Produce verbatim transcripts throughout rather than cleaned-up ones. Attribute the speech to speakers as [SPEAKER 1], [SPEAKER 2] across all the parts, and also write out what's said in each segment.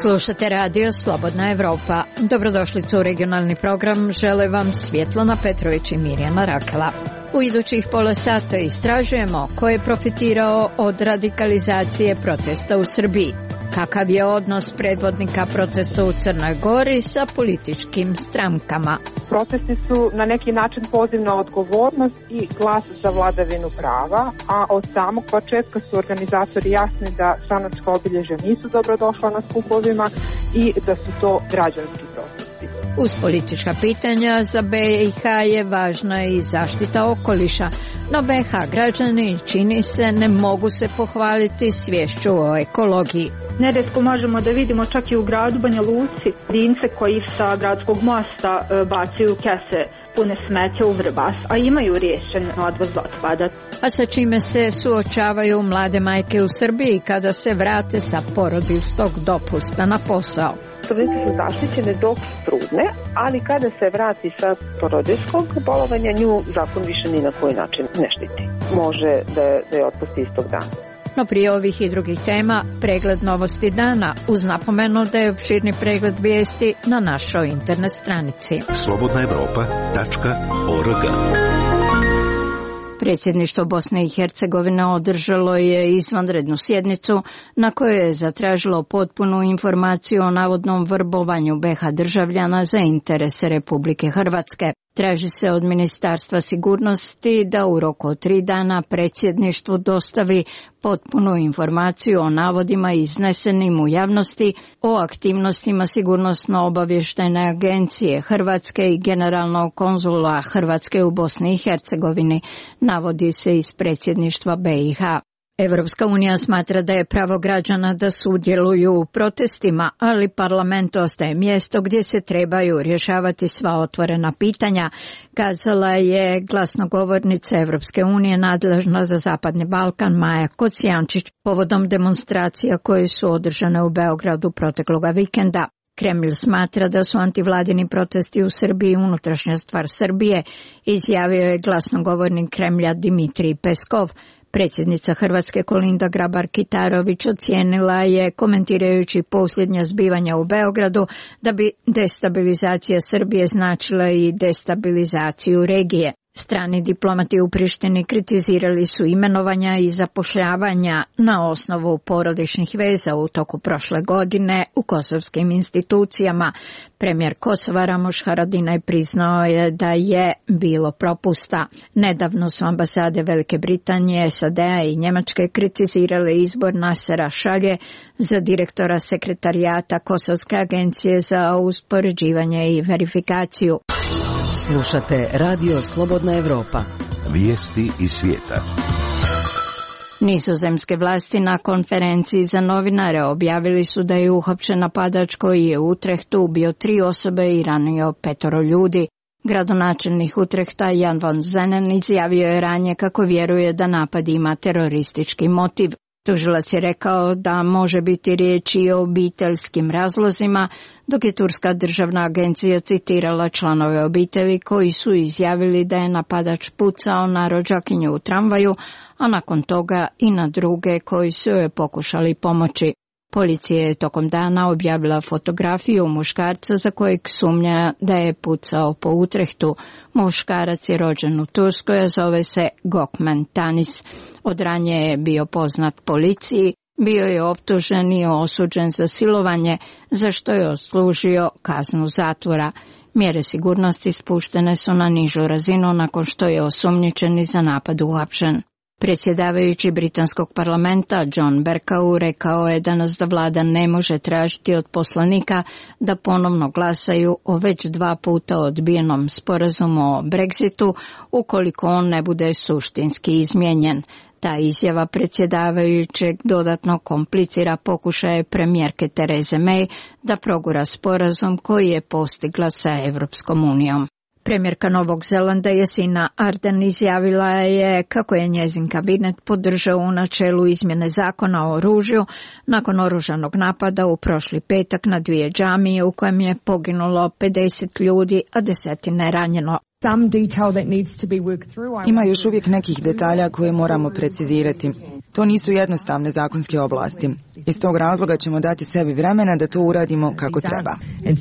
[SPEAKER 1] Slušate radio Slobodna Evropa. Dobrodošlicu u regionalni program. Žele vam Svjetlana Petrović i Mirjana Rakela. U idućih pola sata istražujemo ko je profitirao od radikalizacije protesta u Srbiji. Kakav je odnos predvodnika protesta u Crnoj Gori sa političkim strankama?
[SPEAKER 2] Protesti su na neki način poziv na odgovornost i glas za vladavinu prava, a od samog početka su organizatori jasni da stranačka obilježja nisu dobrodošla na skupovima i da su to građanski protesti.
[SPEAKER 1] Uz politička pitanja za B i H je važna i zaštita okoliša, no B i H građani, čini se, ne mogu se pohvaliti sviješću o ekologiji.
[SPEAKER 3] Nerijetko možemo da vidimo čak i u gradu Banja Luci dince koji sa gradskog mosta bacaju kese pune smeća u Vrbas, a imaju riješen odvoz otpada.
[SPEAKER 1] A sa čime se suočavaju mlade majke u Srbiji kada se vrate sa porodiljskog dopusta na posao?
[SPEAKER 4] Trudnice su zaštićene dok su trudne, ali kada se vrati sa porodiljskog bolovanja, nju zakon više ni na koji način ne štiti. Može da je, da je otpusti istog dana.
[SPEAKER 1] No prije ovih i drugih tema, pregled novosti dana, uz napomenu da je opširni pregled vijesti na našoj internet stranici.
[SPEAKER 5] slobodna evropa tačka org.
[SPEAKER 1] Predsjedništvo Bosne i Hercegovine održalo je izvanrednu sjednicu na kojoj je zatražilo potpunu informaciju o navodnom vrbovanju B i H državljana za interese Republike Hrvatske. Traži se od Ministarstva sigurnosti da u roku od tri dana predsjedništvu dostavi potpunu informaciju o navodima iznesenim u javnosti o aktivnostima Sigurnosno-obavještajne agencije Hrvatske i Generalnog konzula Hrvatske u Bosni i Hercegovini, navodi se iz predsjedništva B i H. Evropska unija smatra da je pravo građana da sudjeluju u protestima, ali parlament ostaje mjesto gdje se trebaju rješavati sva otvorena pitanja, kazala je glasnogovornica Evropske unije nadležna za Zapadni Balkan Maja Kocijančić povodom demonstracija koje su održane u Beogradu protekloga vikenda. Kremlj smatra da su antivladini protesti u Srbiji unutrašnja stvar Srbije, izjavio je glasnogovornik Kremlja Dimitrij Peskov. Predsjednica Hrvatske Kolinda Grabar-Kitarović ocijenila je, komentirajući posljednja zbivanja u Beogradu, da bi destabilizacija Srbije značila i destabilizaciju regije. Strani diplomati u Prištini kritizirali su imenovanja i zapošljavanja na osnovu porodičnih veza u toku prošle godine u kosovskim institucijama. Premijer Kosova Ramuš Haradinaj priznao je da je bilo propusta. Nedavno su ambasade Velike Britanije, S A D-a i Njemačke kritizirale izbor Nasera Šalje za direktora sekretarijata Kosovske agencije za uspoređivanje i verifikaciju.
[SPEAKER 6] Slušate radio Slobodna Evropa.
[SPEAKER 5] Vijesti iz svijeta.
[SPEAKER 1] Nizozemske vlasti na konferenciji za novinare objavili su da je uhapšen napadač koji je u Utrehtu ubio tri osobe i ranio petoro ljudi. Gradonačelnik Utrehta Jan van Zenen izjavio je ranije kako vjeruje da napad ima teroristički motiv. Tužilac je rekao da može biti riječ i o obiteljskim razlozima, dok je Turska državna agencija citirala članove obitelji koji su izjavili da je napadač pucao na rođakinju u tramvaju, a nakon toga i na druge koji su joj pokušali pomoći. Policija je tokom dana objavila fotografiju muškarca za kojeg sumnja da je pucao po Utrehtu. Muškarac je rođen u Turskoj, a zove se Gökmen Tanis. Od ranije je bio poznat policiji, bio je optužen i osuđen za silovanje, za što je odslužio kaznu zatvora. Mjere sigurnosti spuštene su na nižu razinu nakon što je osumnjičeni za napad uhapšen. Predsjedavajući britanskog parlamenta John Bercow rekao je danas da vlada ne može tražiti od poslanika da ponovno glasaju o već dva puta odbijenom sporazumu o Brexitu ukoliko on ne bude suštinski izmijenjen. Ta izjava predsjedavajućeg dodatno komplicira pokušaje premijerke Therese May da progura sporazum koji je postigla sa Evropskom unijom. Premijerka Novog Zelanda Jacinda Ardern izjavila je kako je njezin kabinet podržao u načelu izmjene zakona o oružju nakon oružanog napada u prošli petak na dvije džamije u kojem je poginulo pedeset ljudi, a desetine ranjeno.
[SPEAKER 7] Ima još uvijek nekih detalja koje moramo precizirati. To nisu jednostavne zakonske oblasti. Iz tog razloga ćemo dati sebi vremena da to uradimo kako treba.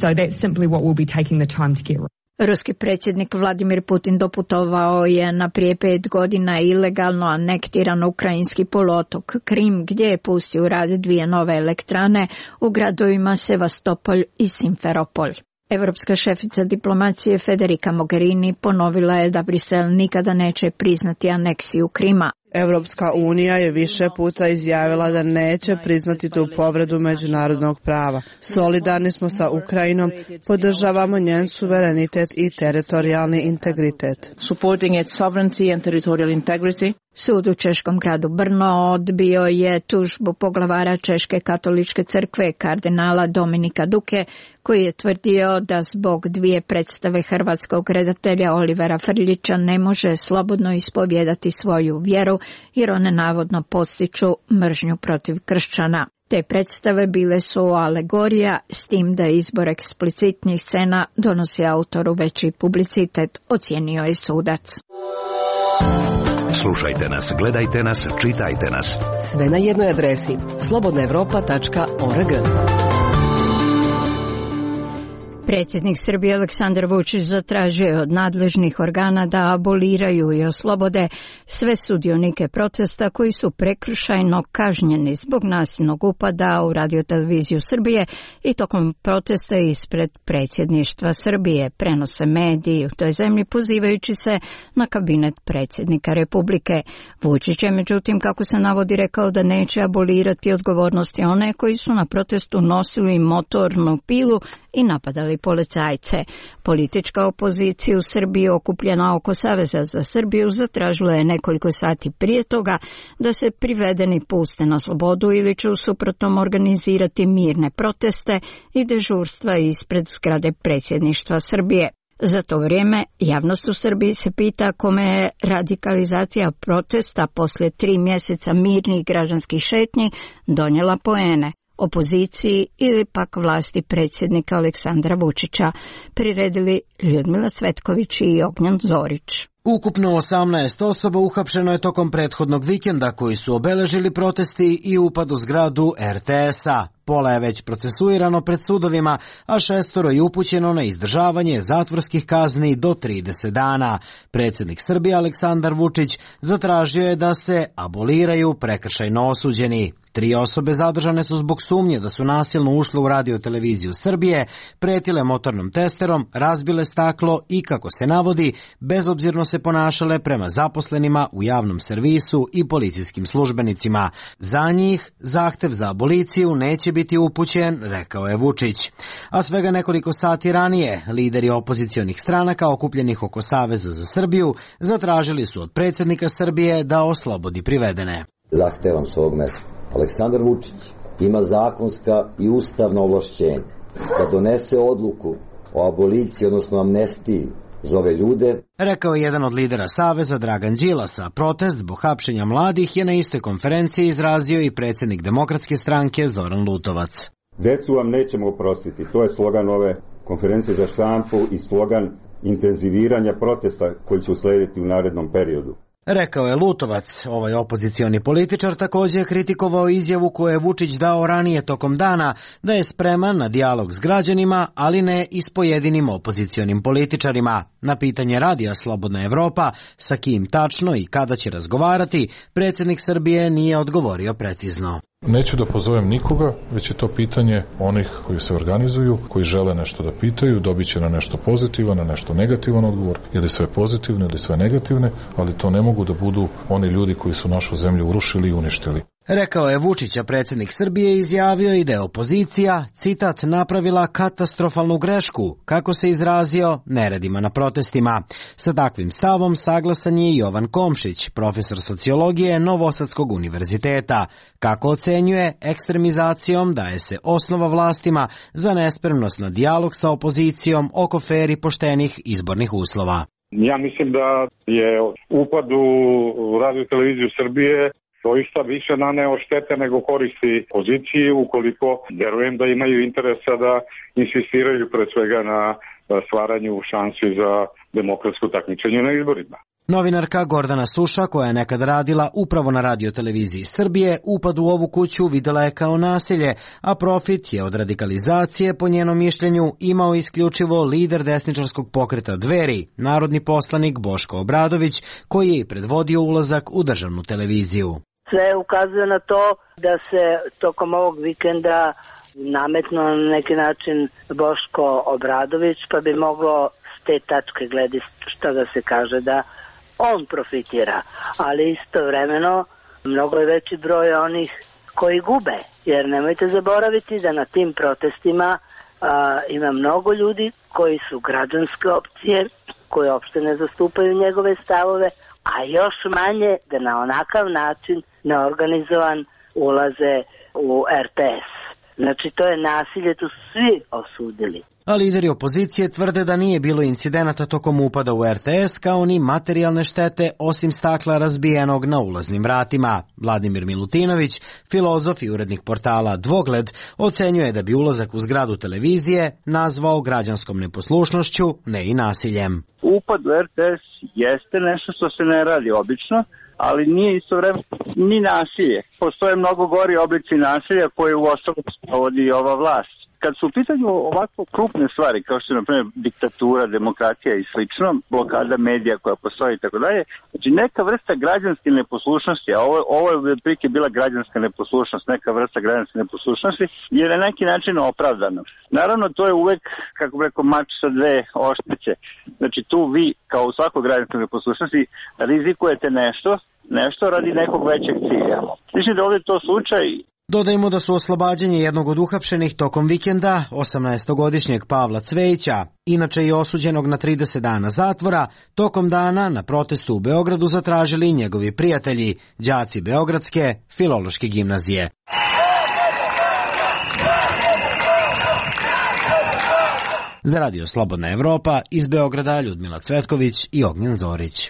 [SPEAKER 1] Ruski predsjednik Vladimir Putin doputovao je na prije pet godina ilegalno anektiran ukrajinski poluotok Krim, gdje je pustio u rad dvije nove elektrane u gradovima Sevastopol i Simferopol. Europska šefica diplomacije Federica Mogherini ponovila je da Brisel nikada neće priznati aneksiju Krima.
[SPEAKER 8] Europska unija je više puta izjavila da neće priznati tu povredu međunarodnog prava. Solidarni smo sa Ukrajinom, podržavamo njen suverenitet i teritorijalni integritet.
[SPEAKER 9] Supporting its sovereignty and territorial integrity.
[SPEAKER 1] Sud u češkom gradu Brno odbio je tužbu poglavara Češke katoličke crkve kardinala Dominika Duke, koji je tvrdio da zbog dvije predstave hrvatskog redatelja Olivera Frljića ne može slobodno ispovijedati svoju vjeru, jer one navodno postiču mržnju protiv kršćana. Te predstave bile su alegorija, s tim da izbor eksplicitnih scena donosi autoru veći publicitet, ocijenio je sudac.
[SPEAKER 5] Slušajte nas, gledajte nas, čitajte nas.
[SPEAKER 6] Sve na jednoj adresi slobodna europa tačka org.
[SPEAKER 1] Predsjednik Srbije Aleksandar Vučić zatražio je od nadležnih organa da aboliraju i oslobode sve sudionike protesta koji su prekršajno kažnjeni zbog nasilnog upada u radioteleviziju Srbije i tokom protesta ispred predsjedništva Srbije, prenose mediji u toj zemlji pozivajući se na kabinet predsjednika Republike. Vučić je međutim, kako se navodi, rekao da neće abolirati odgovornosti one koji su na protestu nosili motornu pilu i napadali policajce. Politička opozicija u Srbiji okupljena oko Saveza za Srbiju zatražila je nekoliko sati prije toga da se privedeni puste na slobodu ili će u suprotnom organizirati mirne proteste i dežurstva ispred zgrade predsjedništva Srbije. Za to vrijeme javnost u Srbiji se pita kome je radikalizacija protesta poslije tri mjeseca mirnih građanskih šetnji donijela poene. Opoziciji ili pak vlasti predsjednika Aleksandra Vučića, priredili Ljudmila Cvetković i Ognjan Zorić.
[SPEAKER 10] Ukupno osamnaest osoba uhapšeno je tokom prethodnog vikenda koji su obeležili protesti i upad u zgradu er te es-a. Pola je već procesuirano pred sudovima, a šestoro je upućeno na izdržavanje zatvorskih kazni do trideset dana. Predsjednik Srbije Aleksandar Vučić zatražio je da se aboliraju prekršajno osuđeni. Tri osobe zadržane su zbog sumnje da su nasilno ušle u radioteleviziju Srbije, pretile motornom testerom, razbile staklo i, kako se navodi, bezobzirno se ponašale prema zaposlenima u javnom servisu i policijskim službenicima. Za njih zahtev za aboliciju neće biti upućen, rekao je Vučić. A svega nekoliko sati ranije, lideri opozicionih stranaka okupljenih oko Saveza za Srbiju zatražili su od predsjednika Srbije da oslobodi privedene.
[SPEAKER 11] Zahtevam s ovog mesta. Aleksandar Vučić ima zakonska i ustavna ovlašćenja da donese odluku o aboliciji, odnosno amnestiji za ove ljude.
[SPEAKER 10] Rekao je jedan od lidera Saveza, Dragan Đilas, a protest zbog hapšenja mladih je na istoj konferenciji izrazio i predsjednik Demokratske stranke Zoran Lutovac.
[SPEAKER 12] Decu vam nećemo oprostiti, to je slogan ove konferencije za štampu i slogan intenziviranja protesta koji će uslediti u narednom periodu.
[SPEAKER 10] Rekao je Lutovac. Ovaj opozicioni političar također je kritikovao izjavu koju je Vučić dao ranije tokom dana da je spreman na dijalog s građanima, ali ne i s pojedinim opozicionim političarima. Na pitanje radija Slobodna Evropa sa kim tačno i kada će razgovarati, predsjednik Srbije nije odgovorio precizno.
[SPEAKER 13] Neću da pozovem nikoga, već je to pitanje onih koji se organizuju, koji žele nešto da pitaju, dobit će na nešto pozitivan, na nešto negativan odgovor, ili sve pozitivne ili sve negativne, ali to ne mogu da budu oni ljudi koji su našu zemlju urušili i uništili.
[SPEAKER 10] Rekao je Vučić, a predsjednik Srbije izjavio i da je opozicija, citat, napravila katastrofalnu grešku, kako se izrazio, neredima na protestima. Sa takvim stavom saglasan je i Jovan Komšić, profesor sociologije Novosadskog univerziteta. Kako ocenjuje, ekstremizacijom daje se osnova vlastima za nespremnost na dijalog sa opozicijom oko fer i poštenih izbornih uslova.
[SPEAKER 14] Ja mislim da je upad u radio televiziju Srbije doista više naneo štete nego koristi poziciji, ukoliko verujem da imaju interesa da insistiraju pre svega na stvaranju šansi za demokratsko takmičenje na izborima.
[SPEAKER 10] Novinarka Gordana Suša, koja je nekad radila upravo na radioteleviziji Srbije, upad u ovu kuću videla je kao nasilje, a profit je od radikalizacije, po njenom mišljenju, imao isključivo lider desničarskog pokreta Dveri, narodni poslanik Boško Obradović, koji je i predvodio ulazak u državnu televiziju.
[SPEAKER 15] Sve ukazuje na to da se tokom ovog vikenda nametno na neki način Boško Obradović, pa bi moglo s te tačke gledišta da se kaže da on profitira, ali istovremeno mnogo je veći broj onih koji gube, jer nemojte zaboraviti da na tim protestima a, ima mnogo ljudi koji su građanske opcije, koji uopšte ne zastupaju njegove stavove, a još manje da na onakav način neorganizovan ulaze u er te es. Znači, to je nasilje, tu su svi osudili.
[SPEAKER 10] A lideri opozicije tvrde da nije bilo incidenata tokom upada u er te es, kao ni materijalne štete osim stakla razbijenog na ulaznim vratima. Vladimir Milutinović, filozof i urednik portala Dvogled, ocenjuje da bi ulazak u zgradu televizije nazvao građanskom neposlušnošću, ne i nasiljem.
[SPEAKER 16] Upad u er te es jeste nešto što se ne radi obično, ali nije istovremeno ni nasilje. Postoje mnogo gori oblici nasilja koje u osnovu sprovodi ova vlast. Kad su u pitanju ovako krupne stvari, kao što je, na primjer, diktatura, demokratija i slično, blokada medija koja postoji i tako dalje, znači neka vrsta građanske neposlušnosti, a ovo, ovo je otprilike bila građanska neposlušnost, neka vrsta građanske neposlušnosti, je na neki način opravdano. Naravno, to je uvek, kako bi rekao, mač sa dve oštrice. Znači, tu vi, kao u svakoj građanskoj neposlušnosti, rizikujete nešto, nešto radi nekog većeg cilja. Mislim da ovdje je to slučaj.
[SPEAKER 10] Dodajmo da su oslobađanje jednog od uhapšenih tokom vikenda, osamnaestogodišnjeg Pavla Cvejića, inače i osuđenog na trideset dana zatvora, tokom dana na protestu u Beogradu zatražili njegovi prijatelji, đaci Beogradske filološke gimnazije. Za Radio Slobodna Evropa iz Beograda Ljudmila Cvetković i Ognjen Zorić.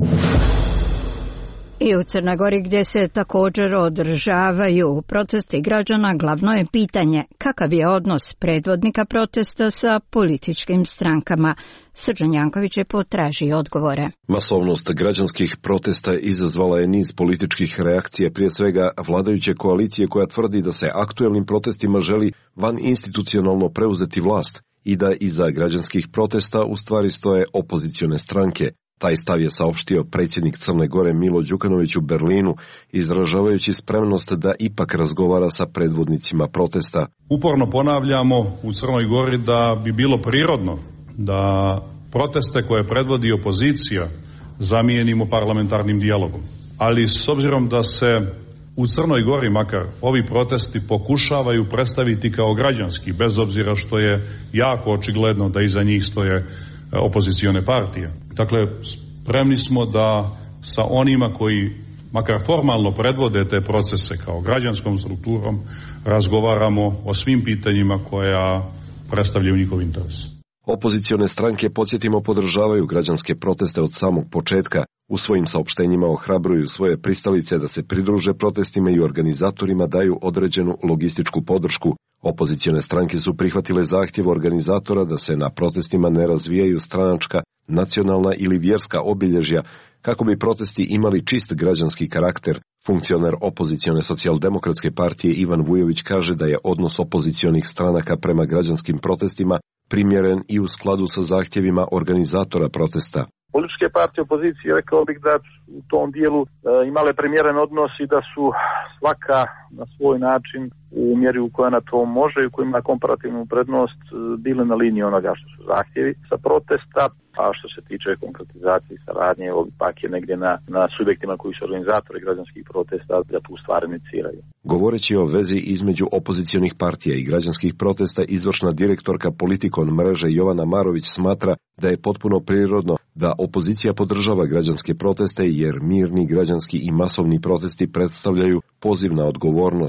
[SPEAKER 1] I u Crnoj Gori, gdje se također održavaju protesti građana, glavno je pitanje kakav je odnos predvodnika protesta sa političkim strankama. Srđan Janković je potražio odgovore.
[SPEAKER 17] Masovnost građanskih protesta izazvala je niz političkih reakcija, prije svega vladajuće koalicije koja tvrdi da se aktuelnim protestima želi van institucionalno preuzeti vlast i da iza građanskih protesta u stvari stoje opozicione stranke. Taj stav je saopštio predsjednik Crne Gore Milo Đukanović u Berlinu, izražavajući spremnost da ipak razgovara sa predvodnicima protesta.
[SPEAKER 18] Uporno ponavljamo u Crnoj Gori da bi bilo prirodno da proteste koje predvodi opozicija zamijenimo parlamentarnim dijalogom. Ali s obzirom da se u Crnoj Gori makar ovi protesti pokušavaju predstaviti kao građanski, bez obzira što je jako očigledno da iza njih stoje opozicione partije. Dakle, spremni smo da sa onima koji makar formalno predvode te procese kao građanskom strukturom razgovaramo o svim pitanjima koja predstavljaju njihov interes.
[SPEAKER 17] Opozicione stranke, podsjetimo, podržavaju građanske proteste od samog početka. U svojim saopštenjima ohrabruju svoje pristalice da se pridruže protestima i organizatorima daju određenu logističku podršku. Opozicione stranke su prihvatile zahtjev organizatora da se na protestima ne razvijaju stranačka, nacionalna ili vjerska obilježja, kako bi protesti imali čist građanski karakter. Funkcioner opozicione socijaldemokratske partije Ivan Vujović kaže da je odnos opozicionih stranaka prema građanskim protestima primjeren i u skladu sa zahtjevima organizatora protesta.
[SPEAKER 19] Političke partije opozicije, rekao bih da u tom dijelu e, imale primjeren odnos i da su svaka na svoj način u mjeri u kojoj na to može i u kojoj ima komparativnu prednost bile na liniji onoga što su zahtjevi sa protesta, a što se tiče konkretizacije i saradnje, pak je negdje na, na subjektima koji su organizatori građanskih protesta da tu stvari iniciraju.
[SPEAKER 17] Govoreći o vezi između opozicionih partija i građanskih protesta, izvršna direktorka Politikon mreže Jovana Marović smatra da je potpuno prirodno da opozicija podržava građanske proteste jer mirni građanski i masovni protesti predstavljaju poziv na odgovornost.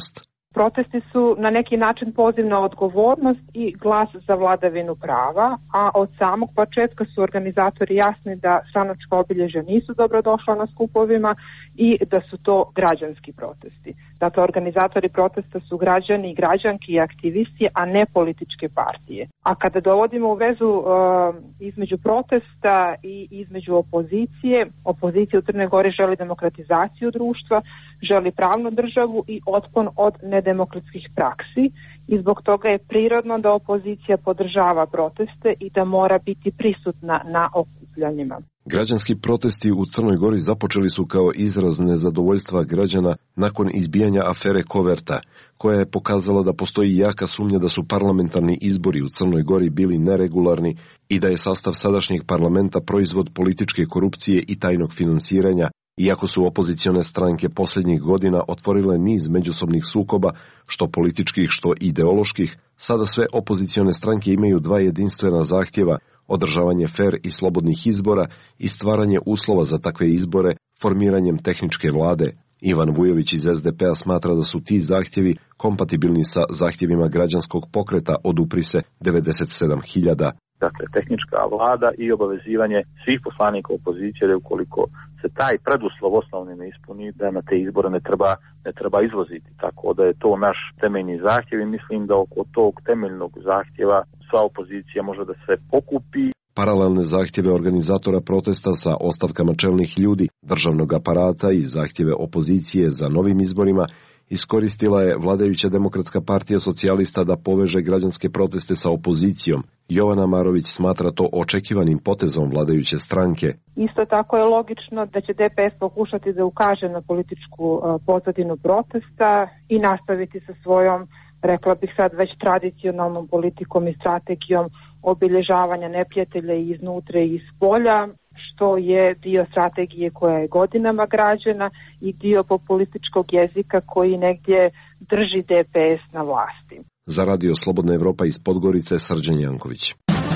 [SPEAKER 2] Protesti su na neki način poziv na odgovornost i glas za vladavinu prava, a od samog početka su organizatori jasni da stranačka obilježja nisu dobrodošla na skupovima i da su to građanski protesti. Dakle, organizatori protesta su građani i građanki i aktivisti, a ne političke partije. A kada dovodimo u vezu uh, između protesta i između opozicije, opozicija u Crnoj Gori želi demokratizaciju društva, želi pravnu državu i otpon od nedemokratskih praksi i zbog toga je prirodno da opozicija podržava proteste i da mora biti prisutna na okupljanjima.
[SPEAKER 17] Građanski protesti u Crnoj Gori započeli su kao izraz nezadovoljstva građana nakon izbijanja afere Koverta, koja je pokazala da postoji jaka sumnja da su parlamentarni izbori u Crnoj Gori bili neregularni i da je sastav sadašnjeg parlamenta proizvod političke korupcije i tajnog finansiranja, iako su opozicione stranke posljednjih godina otvorile niz međusobnih sukoba, što političkih, što ideoloških, sada sve opozicione stranke imaju dva jedinstvena zahtjeva: održavanje fer i slobodnih izbora i stvaranje uslova za takve izbore formiranjem tehničke vlade. Ivan Vujović iz es de pe a smatra da su ti zahtjevi kompatibilni sa zahtjevima građanskog pokreta Odupri se devedeset sedam hiljada.
[SPEAKER 19] Dakle, tehnička vlada i obavezivanje svih poslanika opozicije da ukoliko se taj preduslov osnovni ne ispuni, da na te izbore ne treba, ne treba izvoziti. Tako da je to naš temeljni zahtjev i mislim da oko tog temeljnog zahtjeva sva opozicija može da se pokupi.
[SPEAKER 17] Paralelne zahtjeve organizatora protesta sa ostavkama čelnih ljudi, državnog aparata i zahtjeve opozicije za novim izborima iskoristila je vladajuća Demokratska partija socijalista da poveže građanske proteste sa opozicijom. Jovana Marović smatra to očekivanim potezom vladajuće stranke.
[SPEAKER 2] Isto tako je logično da će de pe es pokušati da ukaže na političku pozadinu protesta i nastaviti sa svojom, rekla bih sad, već tradicionalnom politikom i strategijom obilježavanja neprijatelja iznutra i iz polja, što je dio strategije koja je godinama građena i dio populističkog jezika koji negdje drži de pe es na vlasti.
[SPEAKER 17] Za Radio Slobodna Evropa iz Podgorice, Srđan Janković.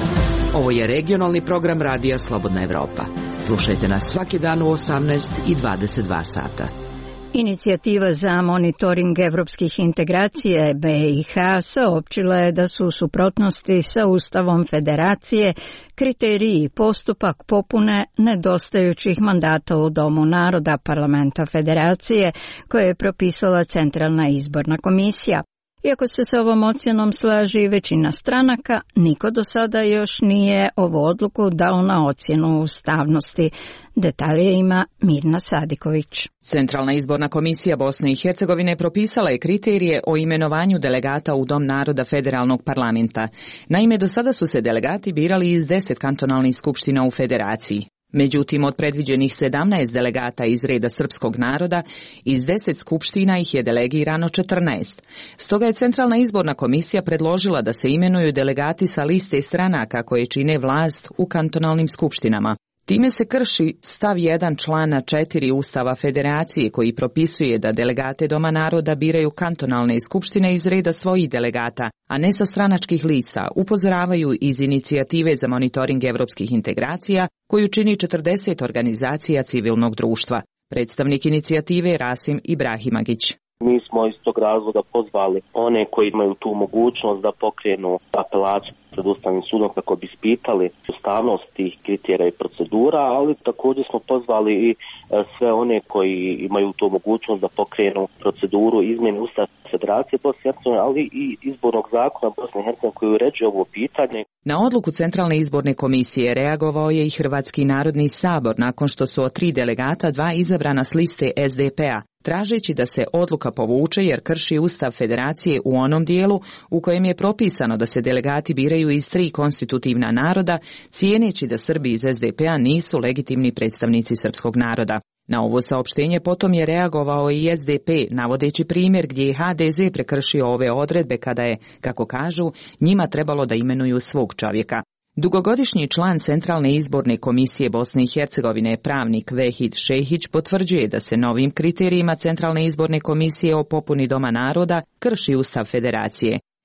[SPEAKER 6] Ovo je regionalni program Radija Slobodna Evropa. Slušajte nas svaki dan u osamnaest i dvadeset dva sata.
[SPEAKER 1] Inicijativa za monitoring evropskih integracija be i ha saopćila je da su u suprotnosti sa Ustavom Federacije kriteriji i postupak popune nedostajućih mandata u Domu naroda Parlamenta Federacije koje je propisala Centralna izborna komisija. Iako se s ovom ocjenom slaži većina stranaka, niko do sada još nije ovu odluku dao na ocjenu ustavnosti. Detalje ima Mirna Sadiković.
[SPEAKER 20] Centralna izborna komisija Bosne i Hercegovine propisala je kriterije o imenovanju delegata u Dom naroda federalnog parlamenta. Naime, do sada su se delegati birali iz deset kantonalnih skupština u federaciji. Međutim, od predviđenih sedamnaest delegata iz reda srpskog naroda, iz deset skupština ih je delegirano četrnaest. Stoga je Centralna izborna komisija predložila da se imenuju delegati sa liste stranaka koje čine vlast u kantonalnim skupštinama. Time se krši stav jedan člana četiri Ustava Federacije koji propisuje da delegate Doma naroda biraju kantonalne skupštine iz reda svojih delegata, a ne sa stranačkih lista, upozoravaju iz inicijative za monitoring evropskih integracija koju čini četrdeset organizacija civilnog društva. Predstavnik inicijative Rasim Ibrahimagić.
[SPEAKER 21] Mi smo iz tog razloga pozvali one koji imaju tu mogućnost da pokrenu apelaciju pred Ustavnim sudom kako bi ispitali ustavnost tih kriterija i procedura, ali također smo pozvali i sve one koji imaju tu mogućnost da pokrenu proceduru izmjene Ustava Federacije Bosne i Hercegovine, ali i izbornog zakona Bosne i Hercegovine koji uređuje ovo pitanje.
[SPEAKER 20] Na odluku Centralne izborne komisije reagovao je i Hrvatski narodni sabor nakon što su od tri delegata dva izabrana s liste es de pe a, tražeći da se odluka povuče jer krši Ustav Federacije u onom dijelu u kojem je propisano da se delegati biraju iz tri konstitutivna naroda, cijeneći da Srbi iz es de pe a nisu legitimni predstavnici srpskog naroda. Na ovo saopštenje potom je reagovao i es de pe, navodeći primjer gdje je ha de ze prekršio ove odredbe kada je, kako kažu, njima trebalo da imenuju svog čovjeka. Dugogodišnji član Centralne izborne komisije Bosne i Hercegovine, pravnik Vehid Šehić, potvrđuje da se novim kriterijima Centralne izborne komisije o popuni Doma naroda krši Ustav Federacije.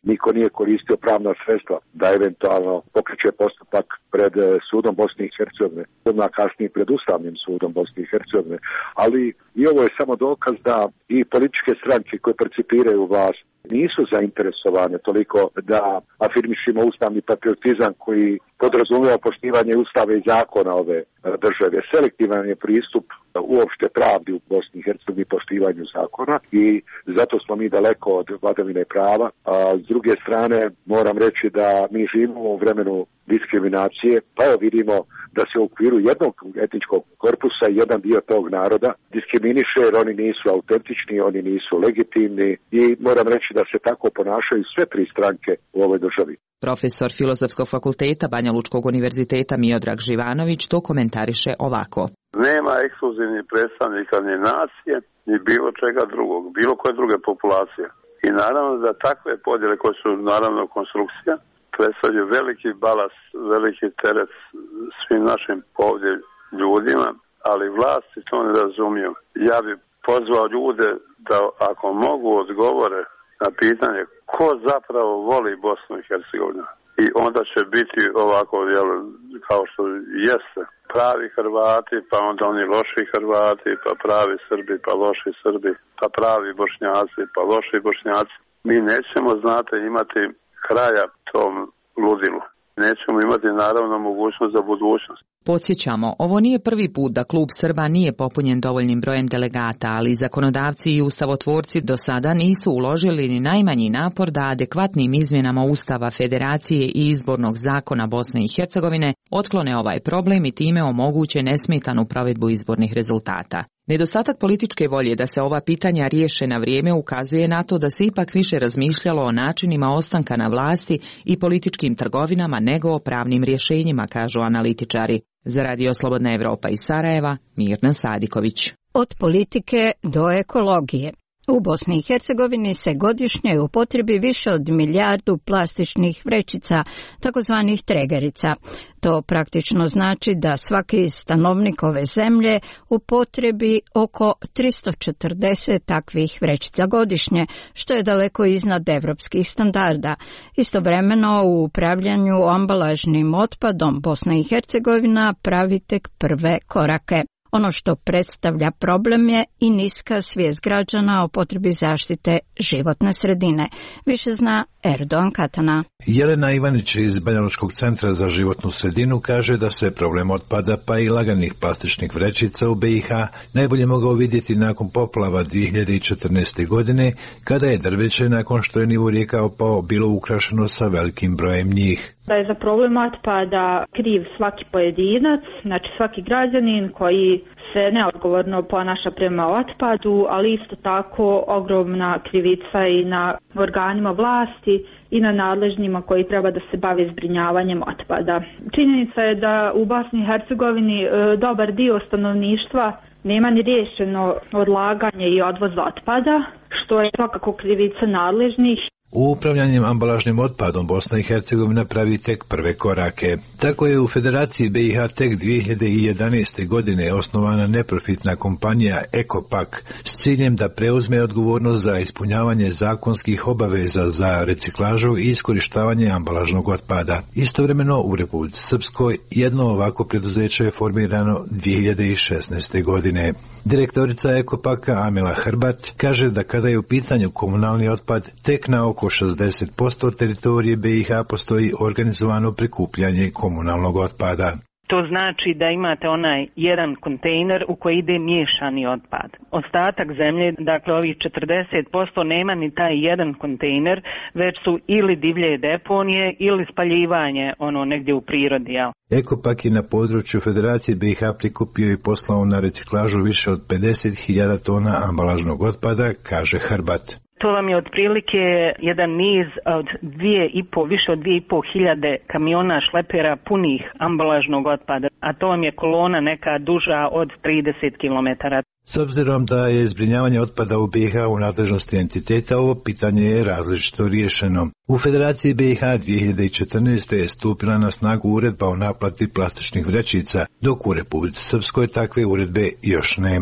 [SPEAKER 3] niko nije koristio pravna sredstva da eventualno pokreće postupak pred sudom Bosne i Hercegovine, odmah kasnije pred Ustavnim sudom Bosne i Hercegovine. Ali i ovo je samo dokaz da i političke stranke koje percipiraju vlast nisu zainteresovane toliko da afirmišimo ustavni patriotizam koji podrazumijeva poštivanje ustava i zakona ove države. Selektivan je pristup uopšte pravdi u Bosni i Hercegovini poštivanju zakona i zato smo mi daleko od vladavine prava. A s druge strane moram reći da mi živimo u vremenu diskriminacije, pa evo vidimo da se u okviru jednog etničkog korpusa jedan dio tog naroda diskriminiše jer oni nisu autentični, oni nisu legitimni i moram reći da se tako ponašaju sve tri stranke u ovoj državi.
[SPEAKER 20] Profesor Filozofskog fakulteta Banja Lučkog univerziteta Miodrag Živanović to komentariše ovako.
[SPEAKER 22] Nema ekskluzivnih predstavnika ni nacije, ni bilo čega drugog, bilo koje druge populacije. I naravno da takve podjele koje su naravno konstrukcija, predstavljaju veliki balas, veliki teret svim našim ovdje ljudima, ali vlasti to ne razumiju. Ja bih pozvao ljude da ako mogu odgovore na pitanje ko zapravo voli Bosnu i Hercegovinu. I onda će biti ovako, jel, kao što jeste, pravi Hrvati, pa onda oni loši Hrvati, pa pravi Srbi, pa loši Srbi, pa pravi Bošnjaci, pa loši Bošnjaci. Mi nećemo, znate, imati kraja tom ludilu. Nećemo imati naravno mogućnost za budućnost.
[SPEAKER 20] Podsjećamo, ovo nije prvi put da klub Srba nije popunjen dovoljnim brojem delegata, ali zakonodavci i ustavotvorci do sada nisu uložili ni najmanji napor da adekvatnim izmjenama Ustava Federacije i izbornog zakona Bosne i Hercegovine otklone ovaj problem i time omoguće nesmetanu provedbu izbornih rezultata. Nedostatak političke volje da se ova pitanja riješe na vrijeme ukazuje na to da se ipak više razmišljalo o načinima ostanka na vlasti i političkim trgovinama nego o pravnim rješenjima, kažu analitičari. Za Radio Slobodna Evropa iz Sarajeva, Mirna Sadiković.
[SPEAKER 1] Od politike do ekologije. U Bosni i Hercegovini se godišnje upotrebi više od milijardu plastičnih vrećica, takozvanih tregerica. To praktično znači da svaki stanovnik ove zemlje upotrebi oko tristo četrdeset takvih vrećica godišnje, što je daleko iznad evropskih standarda. Istovremeno u upravljanju ambalažnim otpadom Bosna i Hercegovina pravi tek prve korake. Ono što predstavlja problem je i niska svijest građana o potrebi zaštite životne sredine. Više zna Erdogan Katana.
[SPEAKER 23] Jelena Ivanić iz Banja Lučkog centra za životnu sredinu kaže da se problem otpada pa i laganih plastičnih vrećica u B i H najbolje mogao vidjeti nakon poplava dvije hiljade četrnaeste. godine, kada je drveće nakon što je nivo rijeka opao bilo ukrašeno sa velikim brojem njih.
[SPEAKER 24] Da je za problem otpada kriv svaki pojedinac, znači svaki građanin koji se neodgovorno ponaša prema otpadu, ali isto tako ogromna krivica i na organima vlasti i na nadležnjima koji treba da se bave zbrinjavanjem otpada. Činjenica je da u Bosni i Hercegovini e, dobar dio stanovništva nema ni riješeno odlaganje i odvoz otpada, što je svakako krivica nadležnih.
[SPEAKER 23] U upravljanjem ambalažnim otpadom Bosna i Hercegovina pravi tek prve korake. Tako je u Federaciji B i H tek dvije hiljade jedanaeste. godine osnovana neprofitna kompanija Ekopak s ciljem da preuzme odgovornost za ispunjavanje zakonskih obaveza za reciklažu i iskorištavanje ambalažnog otpada. Istovremeno u Republici Srpskoj jedno ovako preduzeće je formirano dvije hiljade šesnaeste. godine. Direktorica Ekopaka Amila Hrbat kaže da kada je u pitanju komunalni otpad tek na oko šezdeset posto teritorije B i H postoji organizovano prikupljanje komunalnog otpada.
[SPEAKER 25] To znači da imate onaj jedan kontejner u koji ide miješani otpad. Ostatak zemlje, dakle ovih četrdeset posto nema ni taj jedan kontejner, već su ili divlje deponije ili spaljivanje ono negdje u prirodi. Ja.
[SPEAKER 23] Ekopak je na području Federacije B i H prikupio i poslao na reciklažu više od pedeset hiljada tona ambalažnog otpada, kaže Hrbat.
[SPEAKER 25] To vam je otprilike jedan niz od dvije i po, više od dvije i po hiljade kamiona šlepera punih ambalažnog otpada, a to vam je kolona neka duža od trideset kilometara.
[SPEAKER 23] S obzirom da je zbrinjavanje otpada u B i H u nadležnosti entiteta, ovo pitanje je različito riješeno. U Federaciji B i H dvije hiljade četrnaeste. je stupila na snagu uredba o naplati plastičnih vrećica, dok u Republici Srpskoj takve uredbe još nema.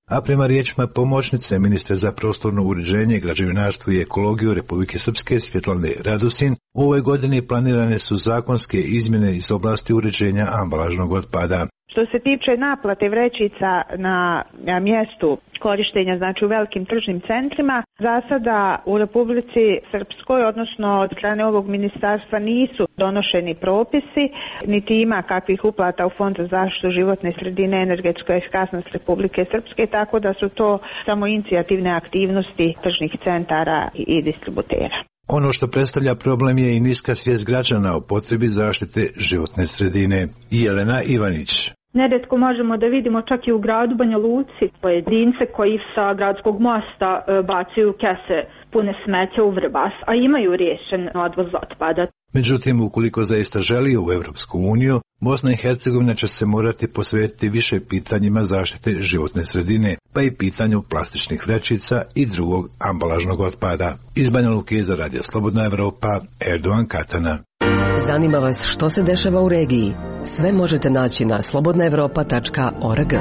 [SPEAKER 23] a prema riječima pomoćnice ministra za prostorno uređenje, građevinarstvo i ekologiju Republike Srpske Svjetlane Radusin, u ovoj godini planirane su zakonske izmjene iz oblasti uređenja ambalažnog otpada.
[SPEAKER 4] Što se tiče naplate vrećica na mjestu korištenja, znači u velikim tržnim centrima, za sada u Republici Srpskoj, odnosno od strane ovog ministarstva, nisu donošeni propisi, niti ima kakvih uplata u Fond za zaštitu životne sredine, energetsku efikasnost Republike Srpske, tako da su to samo inicijativne aktivnosti tržnih centara i distributera.
[SPEAKER 23] Ono što predstavlja problem je i niska svijest građana o potrebi zaštite životne sredine. Jelena Ivanić.
[SPEAKER 24] Neretko možemo da vidimo čak i u gradu Banja Luci pojedince koji sa gradskog mosta bacaju kese pune smeća u Vrbas, a imaju riješen odvoz otpada.
[SPEAKER 23] Međutim, ukoliko zaista želi u Evropsku uniju, Bosna i Hercegovina će se morati posvetiti više pitanjima zaštite životne sredine, pa i pitanju plastičnih vrećica i drugog ambalažnog otpada. Iz Banja Luke za Radio Slobodna Evropa, Erdogan Katana.
[SPEAKER 5] Zanima vas što se dešava u regiji? Sve možete naći na slobodna evropa tačka org.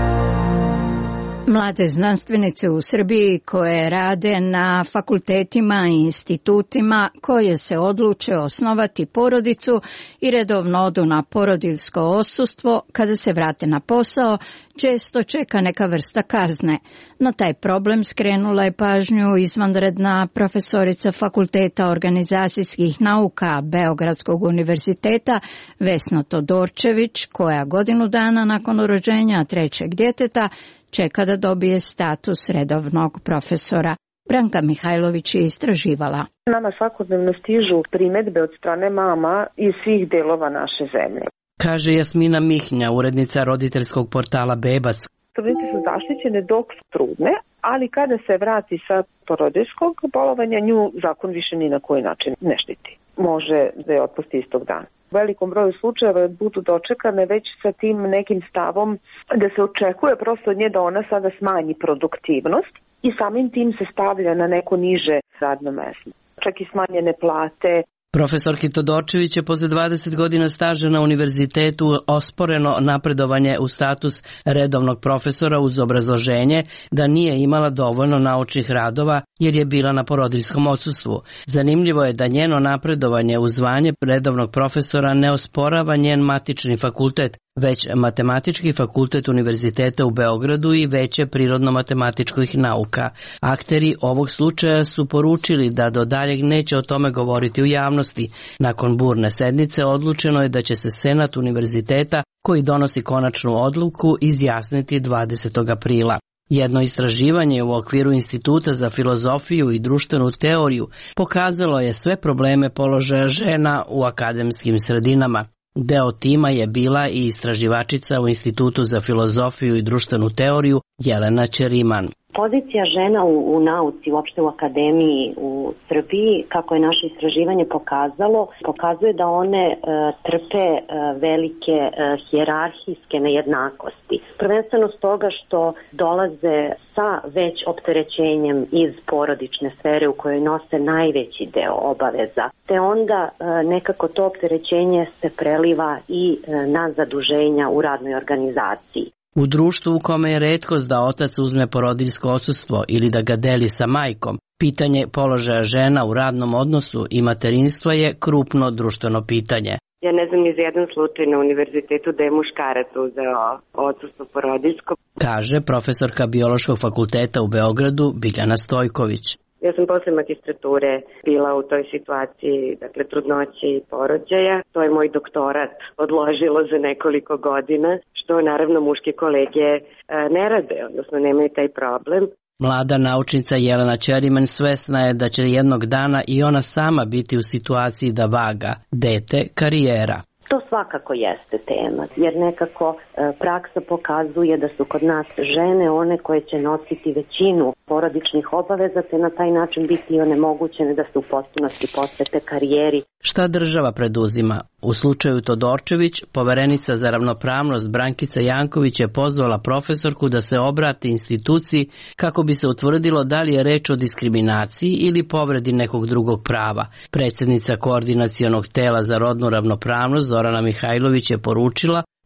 [SPEAKER 1] Mlade znanstvenice u Srbiji koje rade na fakultetima i institutima koje se odluče osnovati porodicu i redovno odu na porodiljsko odsustvo, kada se vrate na posao, često čeka neka vrsta kazne. Na taj problem skrenula je pažnju izvanredna profesorica Fakulteta organizacijskih nauka Beogradskog univerziteta Vesna Todorčević, koja godinu dana nakon rođenja trećeg djeteta čeka da dobije status redovnog profesora. Branka Mihajlović je istraživala.
[SPEAKER 7] Nama svakodnevno stižu primedbe od strane mama iz svih delova naše zemlje.
[SPEAKER 8] Kaže Jasmina Mihnja, urednica roditeljskog portala Bebac.
[SPEAKER 7] Trudnice su zaštićene dok su trudne, ali kada se vrati sa porodiljskog bolovanja, nju zakon više ni na koji način ne štiti. Može da je otpusti istog dana. U velikom broju slučajeva budu dočekane već sa tim nekim stavom da se očekuje prosto od nje da ona sada smanji produktivnost i samim tim se stavlja na neko niže radno mesto. Čak i smanjene plate.
[SPEAKER 8] Profesorki Todorčević je posle dvadeset godina staža na univerzitetu osporeno napredovanje u status redovnog profesora uz obrazloženje da nije imala dovoljno naučnih radova jer je bila na porodiljskom odsustvu. Zanimljivo je da njeno napredovanje u zvanje redovnog profesora ne osporava njen matični fakultet, već Matematički fakultet Univerziteta u Beogradu i Veće prirodno-matematičkih nauka. Akteri ovog slučaja su poručili da do daljeg neće o tome govoriti u javnosti. Nakon burne sednice odlučeno je da će se Senat univerziteta, koji donosi konačnu odluku, izjasniti dvadesetog aprila. Jedno istraživanje u okviru Instituta za filozofiju i društvenu teoriju pokazalo je sve probleme položaja žena u akademskim sredinama. Deo tima je bila i istraživačica u Institutu za filozofiju i društvenu teoriju Jelena Ćeriman.
[SPEAKER 9] Pozicija žena u, u nauci, uopšte u akademiji u Srbiji, kako je naše istraživanje pokazalo, pokazuje da one e, trpe e, velike e, hijerarhijske nejednakosti. Prvenstveno stoga što dolaze sa već opterećenjem iz porodične sfere u kojoj nose najveći deo obaveza. Te onda e, nekako to opterećenje se preliva i e, na zaduženja u radnoj organizaciji.
[SPEAKER 8] U društvu u kome je retkost da otac uzme porodiljsko odsustvo ili da ga deli sa majkom, pitanje položaja žena u radnom odnosu i materinstva je krupno društveno pitanje.
[SPEAKER 26] Ja ne znam ni za jedan slučaj na univerzitetu da je muškarac uzeo odsustvo porodiljsko,
[SPEAKER 8] kaže profesorka Biološkog fakulteta u Beogradu Biljana Stojković.
[SPEAKER 26] Ja sam posle magistrature bila u toj situaciji, dakle trudnoće i porođaja. To je moj doktorat odložilo za nekoliko godina, što naravno muške kolege ne rade, odnosno nemaju taj problem.
[SPEAKER 8] Mlada naučnica Jelena Ćeriman svesna je da će jednog dana i ona sama biti u situaciji da vaga dete, karijera.
[SPEAKER 9] To svakako jeste tema, jer nekako e, praksa pokazuje da su kod nas žene one koje će nositi većinu porodičnih obaveza, te na taj način biti onemogućene da se u potpunosti posvete karijeri.
[SPEAKER 8] Šta država preduzima? U slučaju Todorčević, poverenica za ravnopravnost Brankica Janković je pozvala profesorku da se obrati instituciji kako bi se utvrdilo da li je reč o diskriminaciji ili povredi nekog drugog prava. Predsjednica koordinacionog tela za rodnu ravnopravnost Zorana Mihajlović je poručila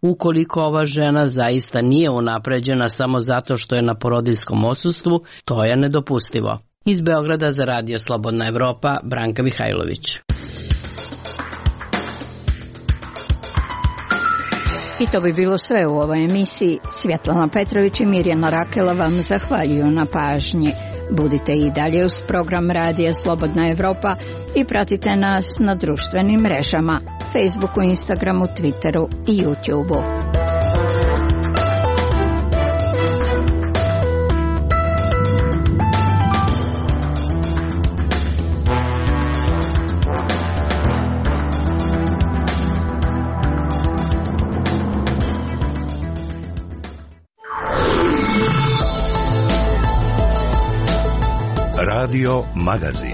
[SPEAKER 8] Ukoliko ova žena zaista nije unapređena samo zato što je na porodiljskom odsustvu, to je nedopustivo. Iz Beograda za Radio Slobodna Evropa, Branka Mihajlović.
[SPEAKER 1] I to bi bilo sve u ovoj emisiji. Svjetlana Petrović i Mirjana Rakela vam zahvaljuju na pažnji. Budite i dalje uz program Radija Slobodna Evropa i pratite nas na društvenim mrežama, Facebooku, Instagramu, Twitteru i YouTubeu.
[SPEAKER 11] Radio Magazin.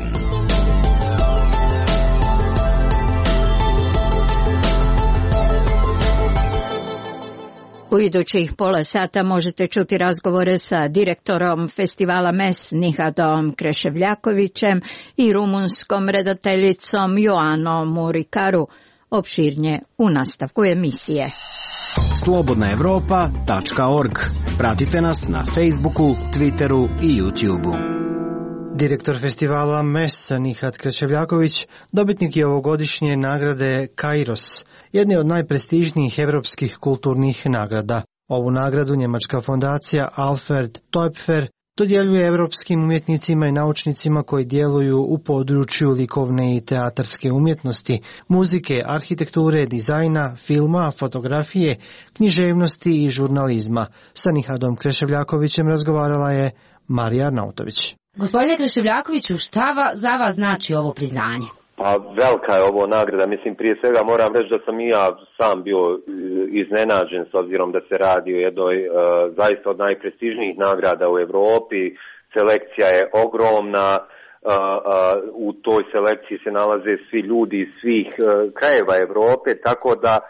[SPEAKER 1] U idućih pola sata možete čuti razgovore sa direktorom festivala M E S Nihadom Kreševljakovićem i rumunskom redateljicom Joanom Murikaru. Opširnije u nastavku emisije.
[SPEAKER 10] slobodna evropa tačka org. Pratite nas na Facebooku, Twitteru i YouTubeu.
[SPEAKER 12] Direktor festivala M E S Nihad Kreševljaković dobitnik je ovogodišnje nagrade Kairos, jedne od najprestižnijih evropskih kulturnih nagrada. Ovu nagradu njemačka fondacija Alfred Toepfer dodjeljuje evropskim umjetnicima i naučnicima koji djeluju u području likovne i teatarske umjetnosti, muzike, arhitekture, dizajna, filma, fotografije, književnosti i žurnalizma. Sa Nihadom Kreševljakovićem razgovarala je Marija Arnautović.
[SPEAKER 13] Gospodine Kreševljakoviću, šta va, za vas znači ovo priznanje?
[SPEAKER 14] Pa velika je ovo nagrada, mislim prije svega moram reći da sam i ja sam bio iznenađen s obzirom da se radi o jednoj uh, zaista od najprestižnijih nagrada u Europi, selekcija je ogromna, uh, uh, u toj selekciji se nalaze svi ljudi iz svih uh, krajeva Europe, tako da uh,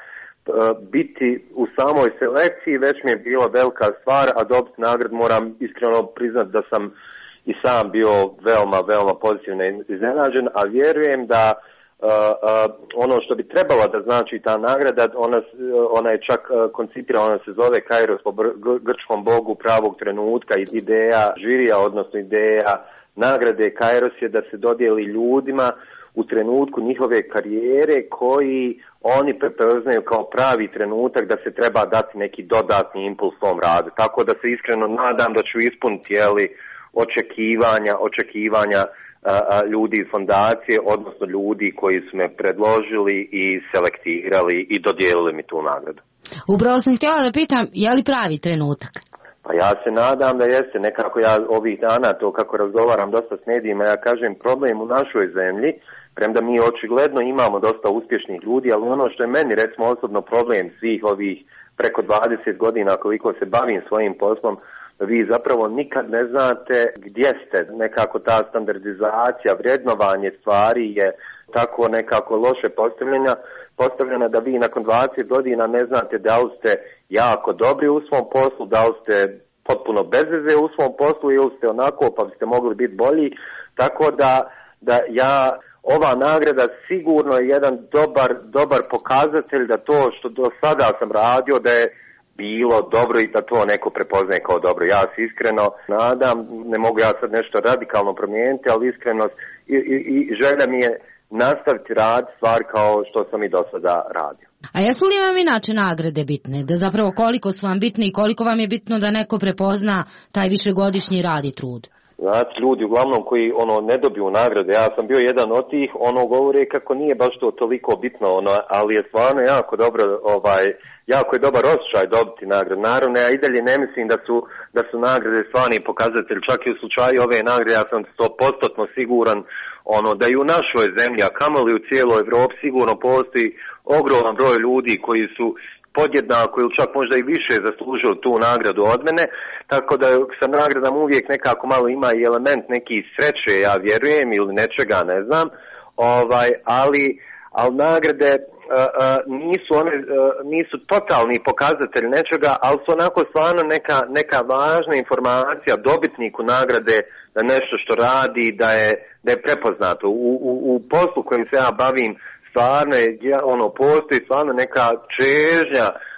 [SPEAKER 14] biti u samoj selekciji već mi je bila velika stvar, a dobiti nagradu moram iskreno priznati da sam i sam bio veoma, veoma pozitivno iznenađen, a vjerujem da uh, uh, ono što bi trebalo da znači ta nagrada, ona, ona je čak uh, koncipirana, ona se zove Kairos po grčkom bogu pravog trenutka, ideja žirija, odnosno ideja nagrade Kairos je da se dodijeli ljudima u trenutku njihove karijere koji oni prepoznaju kao pravi trenutak da se treba dati neki dodatni impuls svom radu. Tako da se iskreno nadam da ću ispuniti, jeli, očekivanja, očekivanja a, a, ljudi iz fondacije, odnosno ljudi koji su me predložili i selektirali i dodijelili mi tu nagradu.
[SPEAKER 13] Upravo sam htjela da pitam, je li pravi trenutak?
[SPEAKER 14] Pa ja se nadam da jeste, nekako ja ovih dana to kako razgovaram dosta s medijima, ja kažem problem u našoj zemlji, premda mi očigledno imamo dosta uspješnih ljudi, ali ono što je meni recimo osobno problem svih ovih preko dvadeset godina koliko se bavim svojim poslom, vi zapravo nikad ne znate gdje ste, nekako ta standardizacija, vrednovanje stvari je tako nekako loše postavljena, postavljena da vi nakon dvadeset godina ne znate da li ste jako dobri u svom poslu, da li ste potpuno bez veze u svom poslu ili ste onako pa biste mogli biti bolji, tako da, da ja, ova nagrada sigurno je jedan dobar, dobar pokazatelj da to što do sada sam radio da je bilo dobro i da to neko prepoznaje kao dobro. Ja se iskreno nadam, ne mogu ja sad nešto radikalno promijeniti, ali iskreno i, i, i želja mi je nastaviti rad stvar kao što sam i do sada radio.
[SPEAKER 13] A jesu li vam inače nagrade bitne? Da zapravo koliko su vam bitne i koliko vam je bitno da neko prepozna taj višegodišnji rad i trud?
[SPEAKER 14] Znači, ljudi uglavnom koji ono ne dobiju nagrade, ja sam bio jedan od tih, ono govore kako nije baš to toliko bitno, ono, ali je stvarno jako dobro, ovaj, jako je dobar osjećaj dobiti nagradu. Naravno, ja i dalje ne mislim da su, da su nagrade stvarni pokazatelj, čak i u slučaju ove nagrade, ja sam sto posto siguran, ono, da i u našoj zemlji, a kamoli u cijeloj Evropi, sigurno postoji ogroman broj ljudi koji su podjednako ili čak možda i više zaslužili tu nagradu od mene, tako da sa nagradom uvijek nekako malo ima i element neki sreće, ja vjerujem, ili nečega, ne znam, ovaj, ali, ali nagrade uh, uh, nisu one, uh, nisu totalni pokazatelj nečega, ali su onako stvarno neka, neka važna informacija dobitniku nagrade da nešto što radi, da je, da je prepoznato. U, u, u poslu kojim se ja bavim, stvarno je, ono, postoji stvarno neka čežnja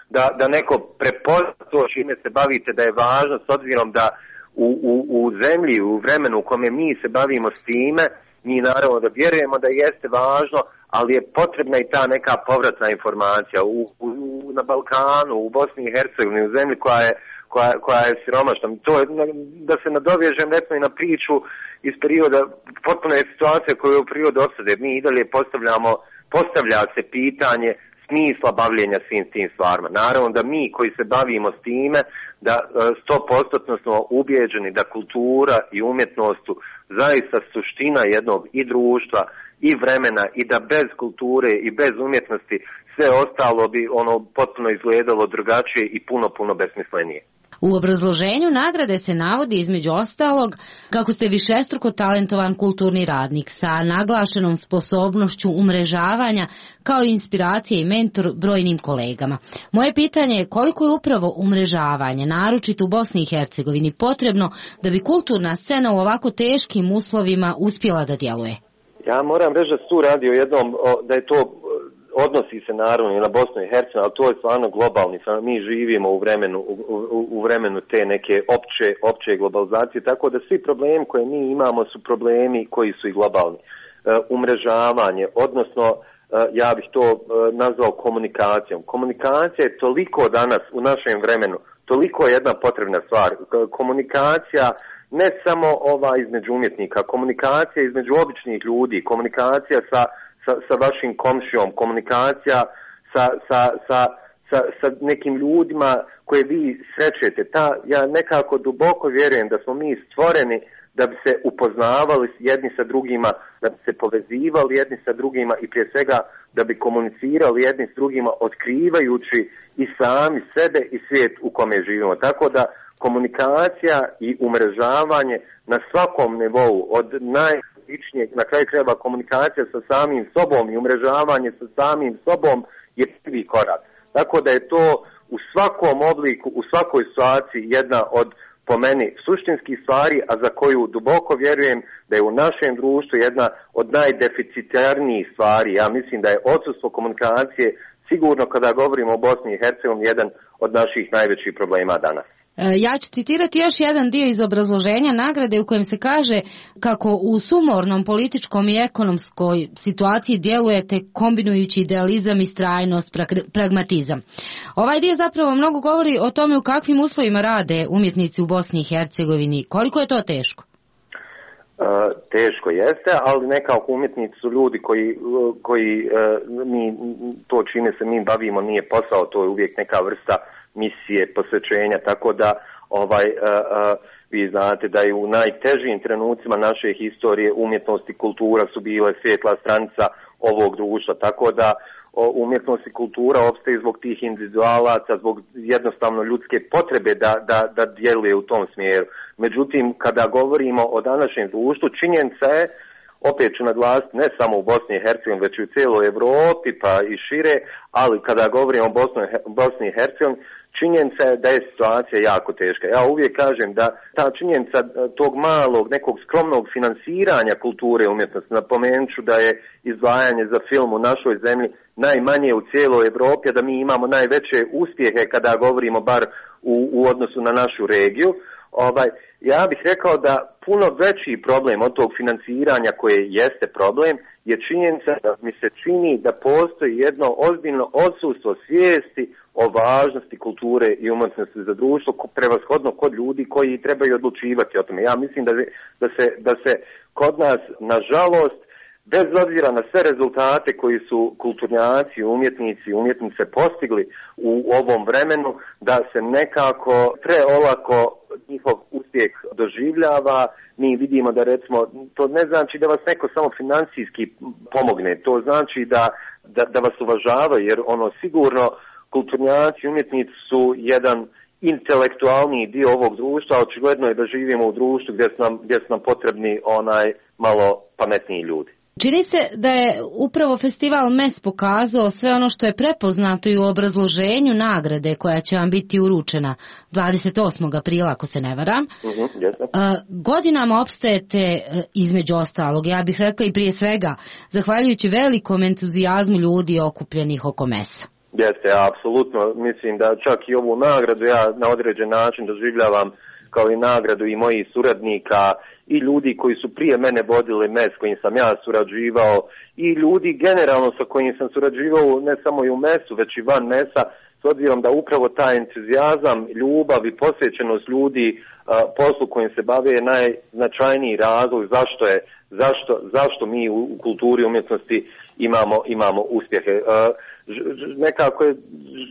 [SPEAKER 14] da, da neko prepozna to čime se bavite da je važno, s obzirom da u, u, u zemlji, u vremenu u kome mi se bavimo s time, mi naravno da vjerujemo da jeste važno, ali je potrebna i ta neka povratna informacija. U, u, na Balkanu, u Bosni i Hercegovini, u zemlji koja je, koja, koja je siromašna. To je, da se nadovežem recimo i na priču iz perioda, potpuno je situacija koju je u periodu osade. Mi i dalje postavljamo, postavlja se pitanje smisla bavljenja svim tim stvarima. Naravno da mi koji se bavimo s time, da sto posto smo ubijeđeni da kultura i umjetnost su zaista suština jednog i društva i vremena i da bez kulture i bez umjetnosti sve ostalo bi ono potpuno izgledalo drugačije i puno, puno besmislenije.
[SPEAKER 13] U obrazloženju nagrade se navodi između ostalog kako ste višestruko talentovan kulturni radnik sa naglašenom sposobnošću umrežavanja kao inspiracije i mentor brojnim kolegama. Moje pitanje je koliko je upravo umrežavanje, naročito u Bosni i Hercegovini, potrebno da bi kulturna scena u ovako teškim uslovima uspjela da djeluje?
[SPEAKER 14] Ja moram reći da se tu radi o jednom, da je to odnosi se naravno i na Bosnu i Hercegovinu, ali to je stvarno globalni. Mi živimo u vremenu, u, u vremenu te neke opće, opće globalizacije, tako da svi problemi koje mi imamo su problemi koji su i globalni. E, umrežavanje, odnosno e, ja bih to e, nazvao komunikacijom. Komunikacija je toliko danas u našem vremenu, toliko je jedna potrebna stvar. Komunikacija ne samo ova između umjetnika, komunikacija između običnih ljudi, komunikacija sa Sa, sa vašim komšijom, komunikacija sa, sa, sa, sa, sa nekim ljudima koje vi srećete. Ta, ja nekako duboko vjerujem da smo mi stvoreni da bi se upoznavali jedni sa drugima, da bi se povezivali jedni sa drugima i prije svega da bi komunicirali jedni s drugima otkrivajući i sami sebe i svijet u kome živimo. Tako da komunikacija i umrežavanje na svakom nivou od naj na kraju treba komunikacija sa samim sobom i umrežavanje sa samim sobom je prvi korak. Tako da je to u svakom obliku, u svakoj situaciji jedna od, po meni, suštinskih stvari, a za koju duboko vjerujem da je u našem društvu jedna od najdeficitarnijih stvari. Ja mislim da je odsustvo komunikacije sigurno kada govorimo o Bosni i Hercegovini jedan od naših najvećih problema danas.
[SPEAKER 13] Ja ću citirati još jedan dio iz obrazloženja nagrade u kojem se kaže kako u sumornom političkom i ekonomskoj situaciji djelujete kombinujući idealizam, istrajnost, pragmatizam. Ovaj dio zapravo mnogo govori o tome u kakvim uslovima rade umjetnici u Bosni i Hercegovini. Koliko je to teško?
[SPEAKER 14] Uh, teško jeste, ali nekako umjetnici su ljudi koji, koji uh, mi, to čime se mi bavimo nije posao, to je uvijek neka vrsta misije, posvećenja, tako da ovaj uh, uh, vi znate da i u najtežim trenucima naše historije umjetnost i kultura su bile svjetla stranica ovog društva, tako da o, umjetnost i kultura opstaje zbog tih individualaca, zbog jednostavno ljudske potrebe da, da, da djeluje u tom smjeru. Međutim, kada govorimo o današnjem društvu, činjenica je, opet ću naglasiti, ne samo u Bosni i Hercegovini, već i u cijeloj Europi pa i šire, ali kada govorimo o Bosni i Hercegovini, činjenica je da je situacija jako teška. Ja uvijek kažem da ta činjenica tog malog, nekog skromnog finansiranja kulture i umjetnosti, napomenut ću da je izdvajanje za film u našoj zemlji najmanje u cijeloj Europi, a da mi imamo najveće uspjehe kada govorimo bar u, u odnosu na našu regiju. Ovaj, ja bih rekao da puno veći problem od tog financiranja koje jeste problem je činjenica da mi se čini da postoji jedno ozbiljno odsustvo svijesti o važnosti kulture i umjetnosti za društvo, prevashodno kod ljudi koji trebaju odlučivati o tome. Ja mislim da, da, se, da se kod nas, nažalost, bez obzira na sve rezultate koji su kulturnjaci, umjetnici, umjetnice postigli u ovom vremenu, da se nekako preolako njihov uspjeh doživljava. Mi vidimo da, recimo, to ne znači da vas neko samo financijski pomogne, to znači da, da, da vas uvažavaju, jer ono sigurno kulturnjaci, umjetnici su jedan intelektualni dio ovog društva, a očigledno je da živimo u društvu gdje su nam, gdje su nam potrebni onaj malo pametniji ljudi.
[SPEAKER 13] Čini se da je upravo festival M E S pokazao sve ono što je prepoznato i u obrazloženju nagrade koja će vam biti uručena dvadeset osmog aprila, ako se ne varam.
[SPEAKER 14] Uh-huh, yes.
[SPEAKER 13] Godinama opstajete, između ostalog, ja bih rekla i prije svega, zahvaljujući velikom entuzijazmu ljudi okupljenih oko M E S-a.
[SPEAKER 14] Jeste, apsolutno. Mislim da čak i ovu nagradu ja na određen način doživljavam kao i nagradu i mojih suradnika i ljudi koji su prije mene vodili M E S kojim sam ja surađivao i ljudi generalno sa kojim sam surađivao ne samo i u M E S-u već i van M E S-a, s obzirom da upravo taj entuzijazam, ljubav i posvećenost ljudi a, poslu kojim se bave je najznačajniji razlog zašto je zašto, zašto mi u, u kulturi umjetnosti imamo, imamo uspjehe. A, ž, ž, nekako je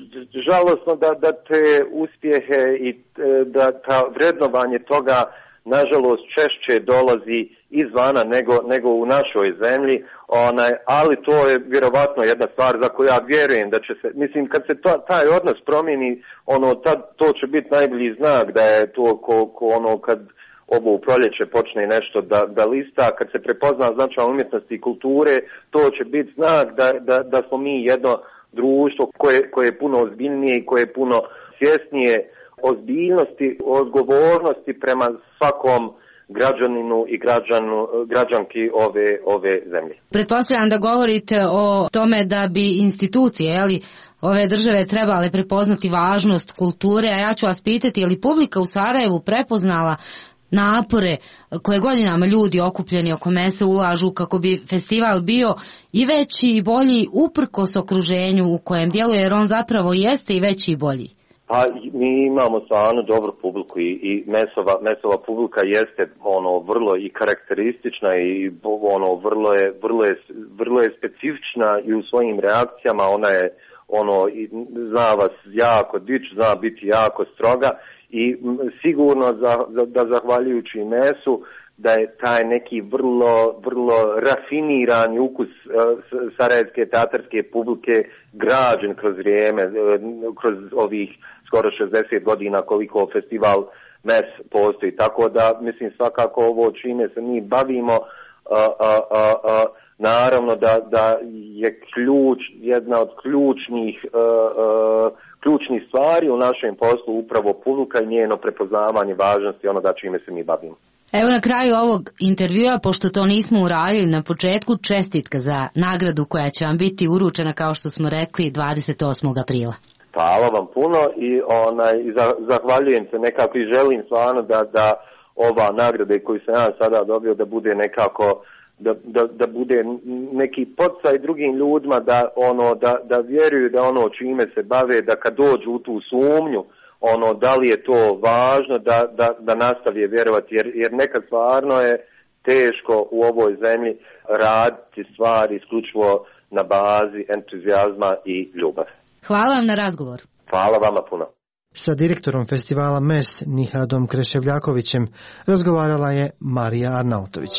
[SPEAKER 14] žalosno da, da te uspjehe i da ta vrednovanje toga nažalost češće dolazi izvana nego, nego u našoj zemlji, onaj, ali to je vjerovatno jedna stvar za koju ja vjerujem da će se, mislim kad se to, taj odnos promijeni, ono, tad, to će biti najbolji znak da je to ko, ko ono kad ovo u proljeće počne nešto da, da lista, kad se prepozna značaj umjetnosti i kulture, to će biti znak da, da, da smo mi jedno društvo koje, koje je puno ozbiljnije i koje je puno svjesnije ozbiljnosti, odgovornosti prema svakom građaninu i građanu, građanki ove, ove zemlje.
[SPEAKER 13] Pretpostavljam da govorite o tome da bi institucije, jeli, ove države trebale prepoznati važnost kulture, a ja ću vas pitati, je li publika u Sarajevu prepoznala napore koje godinama ljudi okupljeni oko mesa ulažu kako bi festival bio i veći i bolji uprkos okruženju u kojem djeluje, jer on zapravo jeste i veći i bolji?
[SPEAKER 14] Pa mi imamo stvarno dobru publiku i, i mesova, mesova publika jeste ono vrlo i karakteristična i ono vrlo je, vrlo je, vrlo je specifična i u svojim reakcijama. Ona je ono zna vas jako dić, zna biti jako stroga i sigurno za, za, da zahvaljujući mesu da je taj neki vrlo, vrlo rafinirani ukus uh, sarajevske teatarske publike građen kroz vrijeme, uh, kroz ovih skoro šezdeset godina koliko festival M E S postoji. Tako da, mislim, svakako ovo čime se mi bavimo, uh, uh, uh, uh, naravno da, da je ključ, jedna od ključnih, uh, uh, ključnih stvari u našem poslu upravo publika i njeno prepoznavanje važnosti onoga čime se mi bavimo.
[SPEAKER 13] Evo na kraju ovog intervjua, pošto to nismo uradili na početku, čestitka za nagradu koja će vam biti uručena, kao što smo rekli, dvadeset osmog aprila.
[SPEAKER 14] Hvala vam puno i, onaj, i zahvaljujem se nekako i želim stvarno da, da ova nagrada koju sam ja sada dobio da bude nekako, da, da, da bude neki poticaj drugim ljudima da, ono, da, da vjeruju da ono čime se bave, da kad dođu u tu sumnju, ono, da li je to važno da, da, da nastavi vjerovati, jer, jer nekad stvarno je teško u ovoj zemlji raditi stvari isključivo na bazi entuzijazma i ljubavi.
[SPEAKER 13] Hvala vam na razgovor.
[SPEAKER 14] Hvala vama puno.
[SPEAKER 12] Sa direktorom festivala M E S Nihadom Kreševljakovićem razgovarala je Marija Arnautović.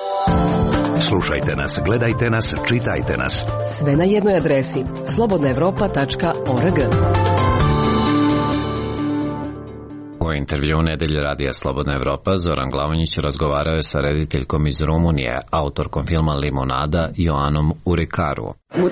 [SPEAKER 2] Slušajte nas, gledajte nas, čitajte nas.
[SPEAKER 5] Sve na jednoj adresi slobodna evropa tačka org.
[SPEAKER 11] U intervju Nedelje radija Slobodna Evropa Zoran Glavonjić razgovarao je sa rediteljkom iz Rumunije, autorkom filma Limonada, Joanom Urikaru.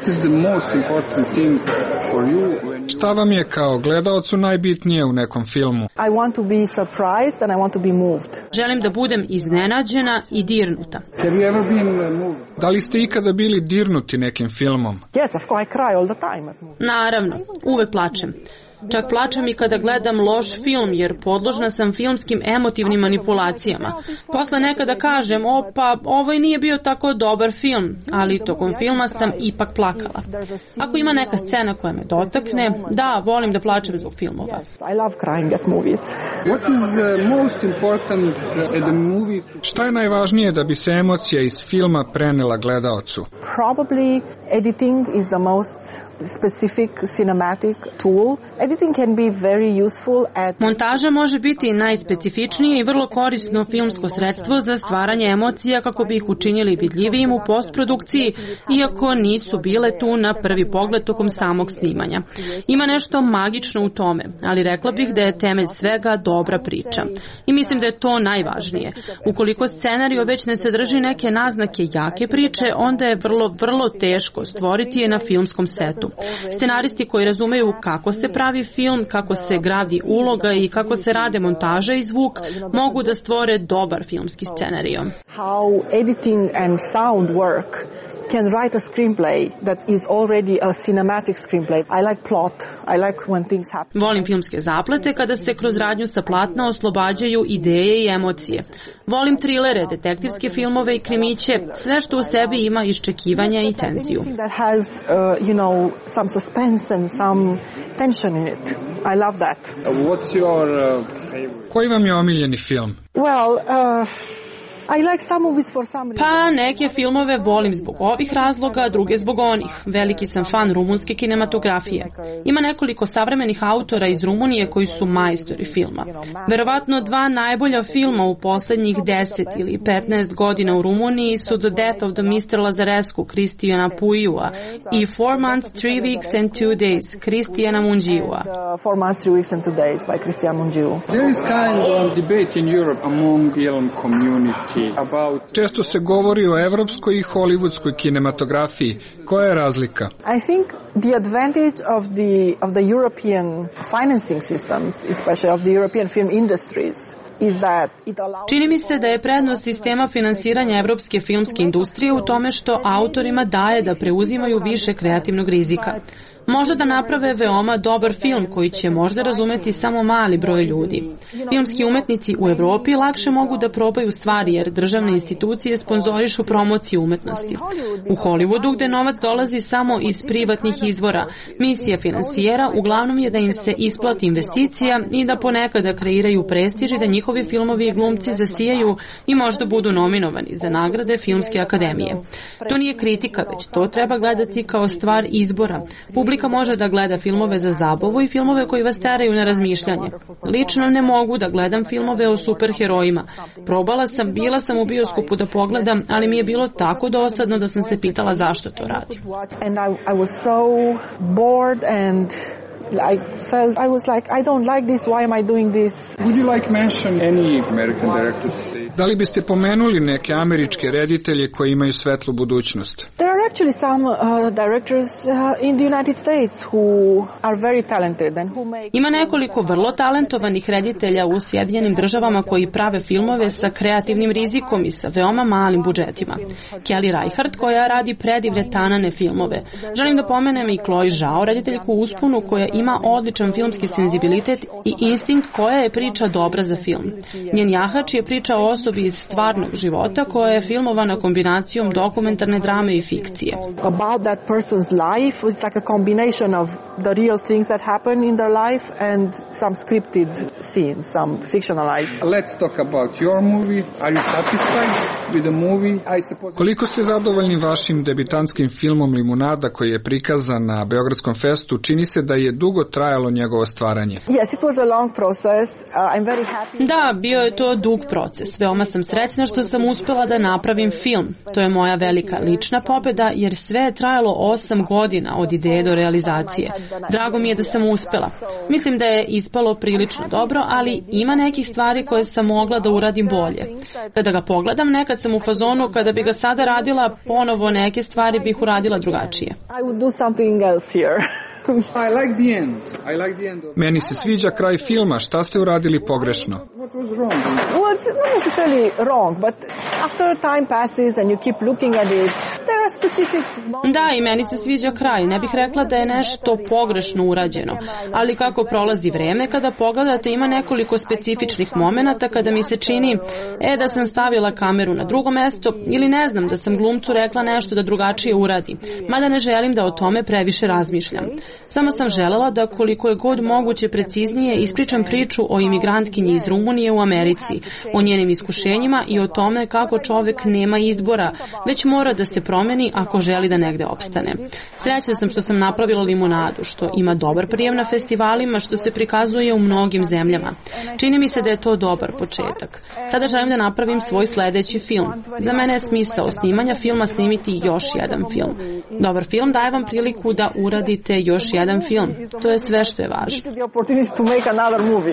[SPEAKER 15] Šta vam je kao gledaocu najbitnije u nekom filmu?
[SPEAKER 16] I want to be surprised and I want to be moved.
[SPEAKER 18] Želim da budem iznenađena i dirnuta.
[SPEAKER 15] Have you ever been moved? Da li ste ikada bili dirnuti nekim filmom?
[SPEAKER 16] Yes, of course, I cry all the time.
[SPEAKER 18] Naravno, uvek plačem. Čak plačem i kada gledam loš film, jer podložna sam filmskim emotivnim manipulacijama. Posle nekada kažem, o pa ovo nije bio tako dobar film, ali tokom filma sam ipak plakala. Ako ima neka scena koja me dotakne, da, volim da plačem zbog filmova.
[SPEAKER 15] Šta je najvažnije da bi se emocija iz filma prenela gledaocu?
[SPEAKER 16] Probably editing is the most specific cinematic tool. Editing can be very useful at...
[SPEAKER 18] Montaža može biti najspecifičnije i vrlo korisno filmsko sredstvo za stvaranje emocija kako bi ih učinili vidljivijim u postprodukciji, iako nisu bile tu na prvi pogled tokom samog snimanja. Ima nešto magično u tome, ali rekla bih da je temelj svega dobra priča. I mislim da je to najvažnije. Ukoliko scenario već ne sadrži neke naznake jake priče, onda je vrlo, vrlo teško stvoriti je na filmskom setu. Scenaristi koji razumeju kako se pravi film, kako se gradi uloga i kako se rade montaža i zvuk, mogu da stvore dobar filmski scenario.
[SPEAKER 16] How editing and sound work can write a screenplay that is already a cinematic screenplay. I like plot. I like when things happen.
[SPEAKER 18] Volim filmske zaplete kada se kroz radnju sa platna oslobađaju ideje i emocije. Volim trilere, detektivske filmove i krimiće, sve što u sebi ima iščekivanja i tenziju.
[SPEAKER 16] That has, uh, you know, some suspense and some tension in it. I love that.
[SPEAKER 15] What's your uh, favorite? Koji vam je omiljeni film?
[SPEAKER 16] Well, uh, I like some movies for some reason.
[SPEAKER 18] Pa neke filmove volim zbog ovih razloga, druge zbog onih. Veliki sam fan rumunske kinematografije. Ima nekoliko savremenih autora iz Rumunije koji su majstori filma. Verovatno dva najbolja filma u poslednjih deset ili petnaest godina u Rumuniji su The Death of the mister Lazarescu Cristijana Puiua i Four Months, Three Weeks and Two Days Cristijana Mungiua.
[SPEAKER 16] Four Months, Three Weeks and Two Days by Cristian Mungiu.
[SPEAKER 15] There is kind of debate in Europe among film community. Često se govori o evropskoj i hollywoodskoj kinematografiji. Koja je razlika?
[SPEAKER 16] I think the advantage of the of the European financing systems, especially of the European film industries, is that it allows...
[SPEAKER 18] Čini mi se da je prednost sistema finansiranja evropske filmske industrije u tome što autorima daje da preuzimaju više kreativnog rizika. Možda da naprave veoma dobar film koji će možda razumeti samo mali broj ljudi. Filmski umetnici u Evropi lakše mogu da probaju stvari jer državne institucije sponzorišu promociju umetnosti. U Hollywoodu, gde novac dolazi samo iz privatnih izvora, misija finansijera uglavnom je da im se isplati investicija i da ponekada kreiraju prestiž i da njihovi filmovi i glumci zasijaju i možda budu nominovani za nagrade Filmske akademije. To nije kritika, već to treba gledati kao stvar izbora. Publika može da gleda filmove za zabavu i filmove koji vas teraju na razmišljanje. Lično ne mogu da gledam filmove o superherojima. Probala sam, bila sam u bioskopu da pogledam, ali mi je bilo tako dosadno da sam se pitala zašto to radim.
[SPEAKER 16] And I, I was so bored and I felt I was like I don't like this, why am I doing this?
[SPEAKER 15] Would you like mention any American directors? Da li biste pomenuli neke američke reditelje koji imaju svetlu budućnost?
[SPEAKER 16] There are actually some uh, directors uh, in the United States who are very talented and who make...
[SPEAKER 18] Ima nekoliko vrlo talentovanih reditelja u Sjedinjenim državama koji prave filmove sa kreativnim rizikom i sa veoma malim budžetima. Kelly Reichardt koja radi predivne tanane filmove. Želim da pomenem i Chloe Zhao, rediteljku u usponu koja ima odličan filmski senzibilitet i instinkt koja je priča dobra za film. Njen jahač je priča o osobi iz stvarnog života koja je filmovana kombinacijom dokumentarne drame i fikcije.
[SPEAKER 16] About that person's life, it's like a combination of the real things that happen in their life and some scripted scenes, some fictionalized.
[SPEAKER 15] Let's talk about your movie. Are you satisfied with the movie? I suppose... Koliko ste zadovoljni vašim debitantskim filmom Limunada koji je prikazan na Beogradskom festu? Čini se da je dugo trajalo njegovo stvaranje.
[SPEAKER 16] Yes, it was a long process. Uh, I'm very happy.
[SPEAKER 18] Da, bio je to dug proces. Veoma sam srećna što sam uspela da napravim film. To je moja velika lična pobeda jer sve je trajalo osam godina od ideje do realizacije. Drago mi je da sam uspela. Mislim da je ispalo prilično dobro, ali ima nekih stvari koje sam mogla da uradim bolje. Kada ga pogledam, nekad sam u fazonu kada bi ga sada radila ponovo neke stvari bih uradila drugačije.
[SPEAKER 16] I would do something else here.
[SPEAKER 15] I like the end. I like the end of... Meni se sviđa kraj filma. Šta ste uradili pogrešno? What was wrong?
[SPEAKER 16] Well, it's not necessarily wrong, but after time passes and you keep looking at it, there are specific...
[SPEAKER 18] Da, i meni se sviđa kraj. Ne bih rekla da je nešto pogrešno urađeno. Ali kako prolazi vreme, kada pogledate ima nekoliko specifičnih momenata kada mi se čini e, da sam stavila kameru na drugo mesto ili ne znam da sam glumcu rekla nešto da drugačije uradi. Mada ne želim da o tome previše razmišljam. Samo sam želela da koliko je god moguće preciznije ispričam priču o imigrantkinji iz Rumunije u Americi, o njenim iskušenjima i o tome kako čovek nema izbora, već mora da se promeni ako želi da negde opstane. Srećna sam što sam napravila Limunadu, što ima dobar prijem na festivalima, što se prikazuje u mnogim zemljama. Čini mi se da je to dobar početak. Sada želim da napravim svoj sledeći film. Za mene je smisao snimanja filma snimiti još jedan film. Dobar film daje vam priliku da uradite još jedan film. To je sve što je važno.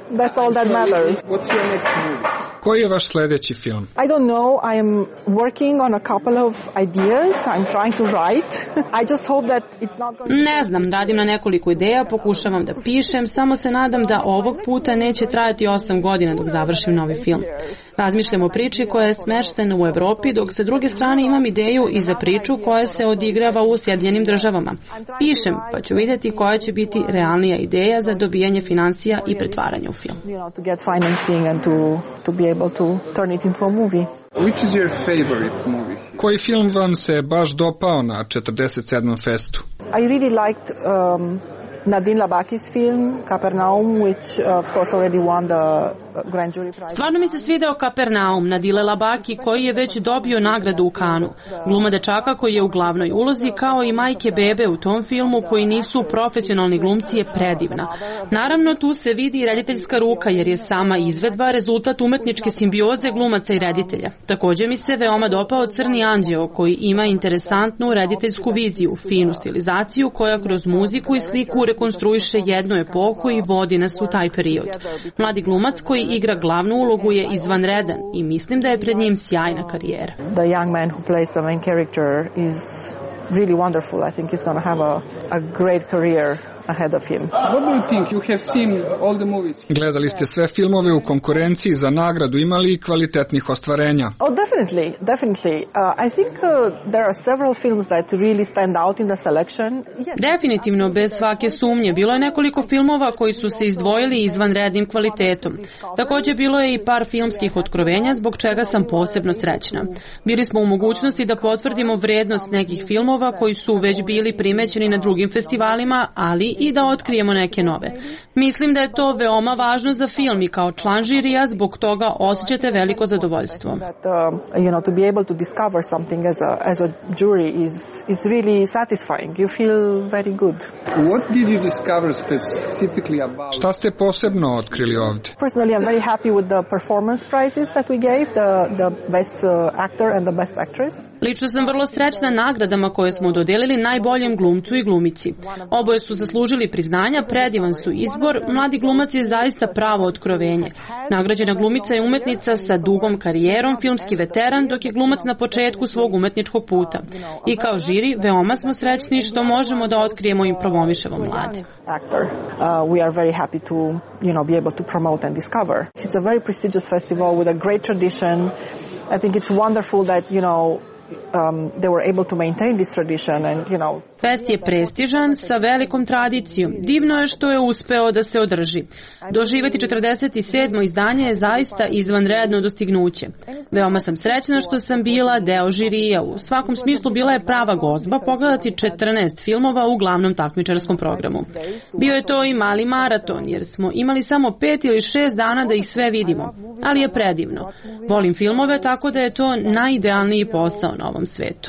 [SPEAKER 16] That's all that matters.
[SPEAKER 15] What's your next movie? Koji je vaš sledeći film?
[SPEAKER 16] I don't know. I am working on a couple of ideas. I'm trying to write. I just hope that it's not going to...
[SPEAKER 18] Ne znam, radim na nekoliko ideja, pokušavam da pišem, samo se nadam da ovog puta neće trajati osam godina dok završim novi film. Razmišljam o priči koja je smeštena u Evropi, dok sa druge strane imam ideju i za priču koja se odigrava u Sjedinjenim državama. Pišem, pa ću vidjeti koja će biti realnija ideja za dobijanje financija i pretvaranje u film.
[SPEAKER 16] You know, to get financing and to to be able to turn it into a movie.
[SPEAKER 15] Which is your favorite movie? Koji film vam se baš dopao na četrdeset sedmom festu?
[SPEAKER 16] I really liked um, Nadine Labaki's film, Capernaum, which uh, of course already won the Grand Jury Prize.
[SPEAKER 18] Stvarno mi se svideo Capernaum, Nadile Labaki, koji je već dobio nagradu u Kanu. Gluma dečaka koji je u glavnoj ulozi, kao i majke bebe u tom filmu, koji nisu profesionalni glumci, je predivna. Naravno, tu se vidi i rediteljska ruka, jer je sama izvedba rezultat umetničke simbioze glumaca i reditelja. Takođe mi se veoma dopao Crni anđeo, koji ima interesantnu rediteljsku viziju, finu stilizaciju, koja kroz muziku i sliku rekonstruiše jednu epohu i vodi nas u taj period. Mladi glumac koji igra glavnu ulogu je izvanredan i mislim da je pred njim sjajna karijera.
[SPEAKER 16] The young man who plays the main character is really wonderful. I think he's going to have a, a great career ahead of him.
[SPEAKER 15] What do you think? You have seen all the movies. Gledali ste sve filmove u konkurenciji za nagradu, imali i kvalitetnih ostvarenja?
[SPEAKER 16] Oh, definitely, definitely. Uh, I think uh, there are several films that really stand out in the selection. Yes.
[SPEAKER 18] Definitivno, bez svake sumnje. Bilo je nekoliko filmova koji su se izdvojili izvanrednim kvalitetom. Takođe bilo je i par filmskih otkrovenja, zbog čega sam posebno srećna. Bili smo u mogućnosti da potvrdimo vrednost nekih filmova koji su već bili primećeni na drugim festivalima, ali i da otkrijemo neke nove. Mislim da je to veoma važno za film i kao član žirija zbog toga osjećate veliko zadovoljstvo.
[SPEAKER 16] You know, to be able to discover something as a as a jury is is really satisfying. You feel very good.
[SPEAKER 15] What did you discover specifically about? Šta ste posebno otkrili ovde?
[SPEAKER 16] Personally, I'm very happy with the performance prizes that we gave, the the best uh, actor and the best actress.
[SPEAKER 18] Lično sam vrlo srećna nagradama koje smo dodelili najboljem glumcu i glumici. Oboje su zaslužili priznanja, predivan su izbor, mladi glumac je zaista pravo otkrovenje. Nagrađena glumica je umetnica sa dugom karijerom, filmski veteran, dok je glumac na početku svog umetničkog puta. I kao žiri, veoma smo srećni što možemo da otkrijemo i promovišemo mlade.
[SPEAKER 16] Actor, uh, we are very happy to, you know, be able to promote and discover. It's a very prestigious festival with a great tradition. I think it's wonderful that, you know, Um, they were able to maintain this tradition and, you know.
[SPEAKER 18] Fest je prestižan sa velikom tradicijom. Divno je što je uspeo da se održi. Doživeti četrdeset sedmo izdanje je zaista izvanredno dostignuće. Veoma sam srećna što sam bila deo žirija. U svakom smislu bila je prava gozba pogledati četrnaest filmova u glavnom takmičarskom programu. Bio je to i mali maraton, jer smo imali samo pet ili šest dana da ih sve vidimo. Ali je predivno. Volim filmove, tako da je to najidealniji posao na ovom svetu.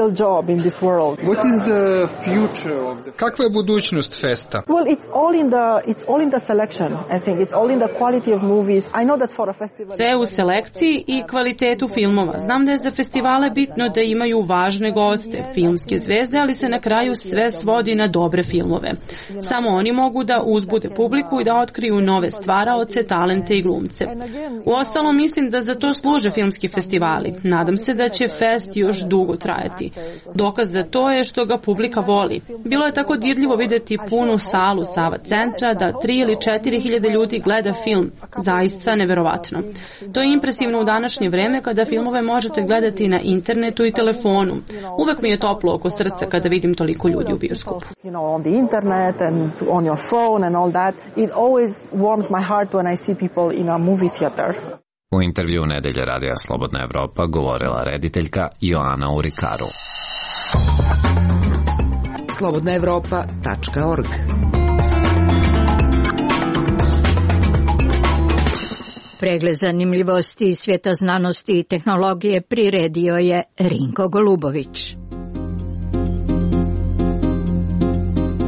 [SPEAKER 15] Kakva je budućnost festa?
[SPEAKER 16] Well, it's all in the it's all in the selection. I think it's all in the quality of movies. I know that for a festival.
[SPEAKER 18] Sve u selekciji i kvalitetu filmova. Znam da je za festivale bitno da imaju važne goste, filmske zvezde, ali se na kraju sve svodi na dobre filmove. Samo oni mogu da uzbude publiku i da otkriju nove stvaraoce, talente i glumce. Uostalom, mislim da za to služe filmski festivali. Nadam se da će fest još dugo trajati. Dokaz za to je što ga publika voli. Bilo je tako dirljivo videti punu salu Sava centra da tri ili četiri hiljade ljudi gleda film. Zaista neverovatno. To je impresivno u današnje vreme kada filmove možete gledati na internetu i telefonu. Uvek mi je toplo oko srca kada vidim toliko ljudi u bioskopu.
[SPEAKER 16] You know, on the internet and on your phone and all that. It always warms my heart when I see people in a movie theater.
[SPEAKER 11] U intervju Nedelje radija Slobodna Evropa govorila rediteljka Joana Urikaru.
[SPEAKER 5] slobodna evropa tačka org
[SPEAKER 1] Pregled zanimljivosti svijeta znanosti i tehnologije priredio je Rinko Golubović.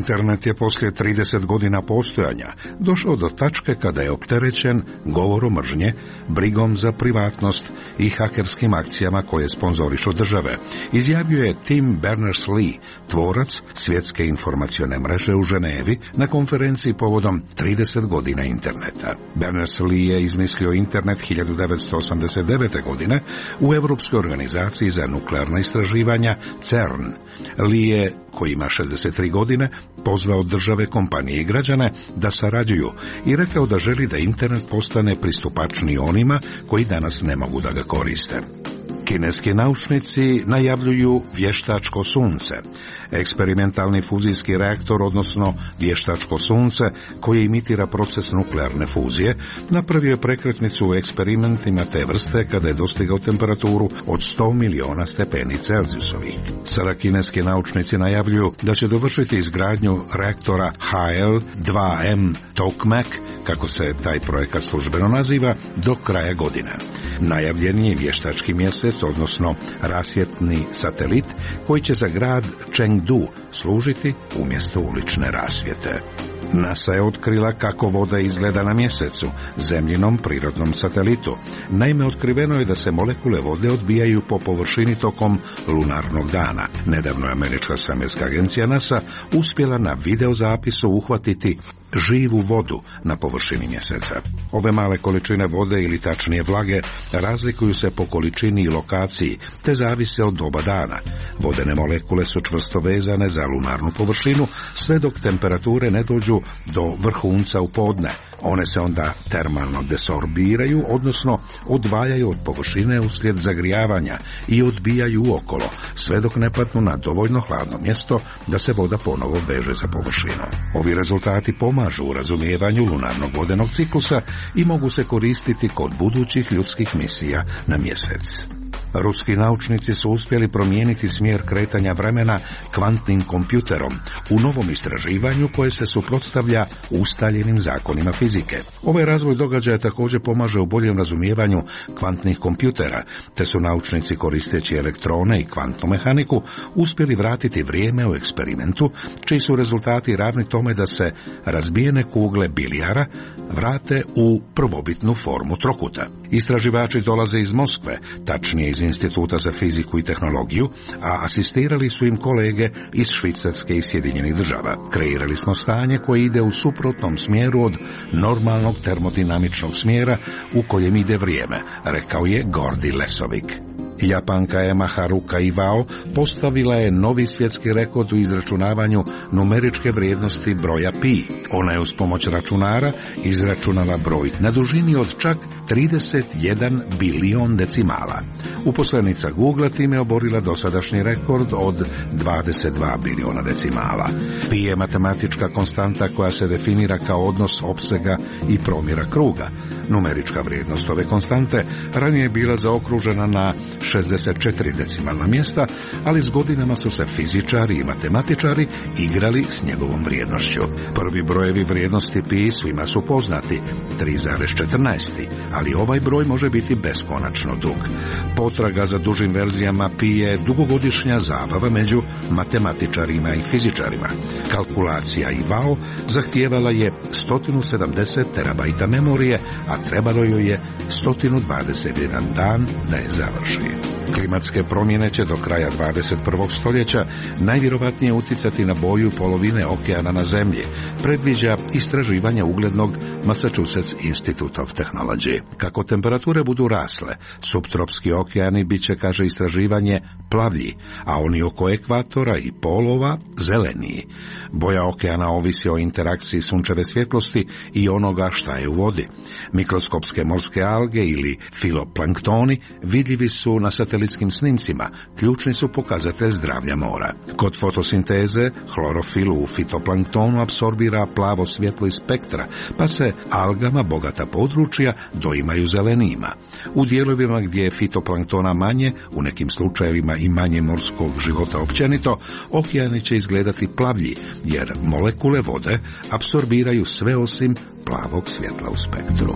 [SPEAKER 3] Internet je poslije trideset godina postojanja došao do tačke kada je opterećen govorom mržnje, brigom za privatnost i hakerskim akcijama koje sponzorišu države, izjavio je Tim Berners-Lee, tvorac svjetske informacione mreže u Ženevi na konferenciji povodom trideset godina interneta. Berners-Lee je izmislio internet hiljadu devetsto osamdeset devete. godine u Europskoj organizaciji za nuklearna istraživanja CERN. Lee je, koji ima šezdeset tri godine, pozvao države, kompanije i građane da sarađuju i rekao da želi da internet postane pristupačniji onima koji danas ne mogu da ga koriste. Kineski naučnici najavljuju vještačko sunce. Eksperimentalni fuzijski reaktor, odnosno vještačko sunce, koje imitira proces nuklearne fuzije, napravio je prekretnicu u eksperimentima te vrste kada je dostigao temperaturu od sto miliona stepeni Celzijusovih. Sada kineski naučnici najavljuju da će dovršiti izgradnju reaktora H L dva M Tokamak, kako se taj projekat službeno naziva, do kraja godine. Najavljen je vještački mjesec, odnosno rasvjetni satelit, koji će za grad Chengdu služiti umjesto ulične rasvjete. NASA je otkrila kako voda izgleda na mjesecu, zemljinom prirodnom satelitu. Naime, otkriveno je da se molekule vode odbijaju po površini tokom lunarnog dana. Nedavno je američka svemirska agencija NASA uspjela na videozapisu uhvatiti živu vodu na površini mjeseca. Ove male količine vode, ili tačnije vlage, razlikuju se po količini i lokaciji, te zavise od doba dana. Vodene molekule su čvrsto vezane za lunarnu površinu, sve dok temperature ne dođu do vrhunca u podne. One se onda termalno desorbiraju, odnosno odvajaju od površine uslijed zagrijavanja i odbijaju okolo, sve dok ne padnu na dovoljno hladno mjesto da se voda ponovo veže za površinu. Ovi rezultati pomažu u razumijevanju lunarnog vodenog ciklusa i mogu se koristiti kod budućih ljudskih misija na mjesec. Ruski naučnici su uspjeli promijeniti smjer kretanja vremena kvantnim kompjuterom u novom istraživanju koje se suprotstavlja ustaljenim zakonima fizike. Ovaj razvoj događaja također pomaže u boljem razumijevanju kvantnih kompjutera, te su naučnici koristeći elektrone i kvantnu mehaniku uspjeli vratiti vrijeme u eksperimentu, čiji su rezultati ravni tome da se razbijene kugle bilijara vrate u prvobitnu formu trokuta. Istraživači dolaze iz Moskve, tačnije iz Instituta za fiziku i tehnologiju, a asistirali su im kolege iz Švicarske i Sjedinjenih država. Kreirali smo stanje koje ide u suprotnom smjeru od normalnog termodinamičnog smjera u kojem ide vrijeme, rekao je Gordi Lesovik. Japanka Ema Haruka Iwao postavila je novi svjetski rekord u izračunavanju numeričke vrijednosti broja pi. Ona je uz pomoć računara izračunala broj na dužini od čak trideset jedan bilion decimala. Uposlenica Google time oborila dosadašnji rekord od dvadeset dva biliona decimala. Pi je matematička konstanta koja se definira kao odnos opsega i promjera kruga. Numerička vrijednost ove konstante ranije je bila zaokružena na šezdeset četiri decimalna mjesta, ali s godinama su se fizičari i matematičari igrali s njegovom vrijednošću. Prvi brojevi vrijednosti pi svima su poznati, tri zarez četrnaest, ali ovaj broj može biti beskonačno dug. Potraga za dužim verzijama pi je dugogodišnja zabava među matematičarima i fizičarima. Kalkulacija Iwao zahtijevala je sto sedamdeset terabajta memorije, a trebalo joj je sto dvadeset jedan dan da je završi. Klimatske promjene će do kraja dvadeset prvog stoljeća najvjerovatnije utjecati na boju polovine okeana na zemlji, predviđa istraživanje uglednog Massachusetts Institute of Technology. Kako temperature budu rasle, suptropski okeani bit će, kaže istraživanje, plavlji, a oni oko ekvatora i polova zeleniji. Boja okeana ovisi o interakciji sunčeve svjetlosti i onoga šta je u vodi. Mikroskopske morske alge ili filoplanktoni vidljivi su na satelitskim snimcima, ključni su pokazatelj zdravlja mora. Kod fotosinteze hlorofil u fitoplanktonu apsorbira plavo svjetlo iz spektra, pa se algama bogata područja doimaju zelenima. U dijelovima gdje je fitoplanktona manje, u nekim slučajevima i manje morskog života općenito, okeani će izgledati plavlji, jer molekule vode apsorbiraju sve osim plavog svjetla u spektru.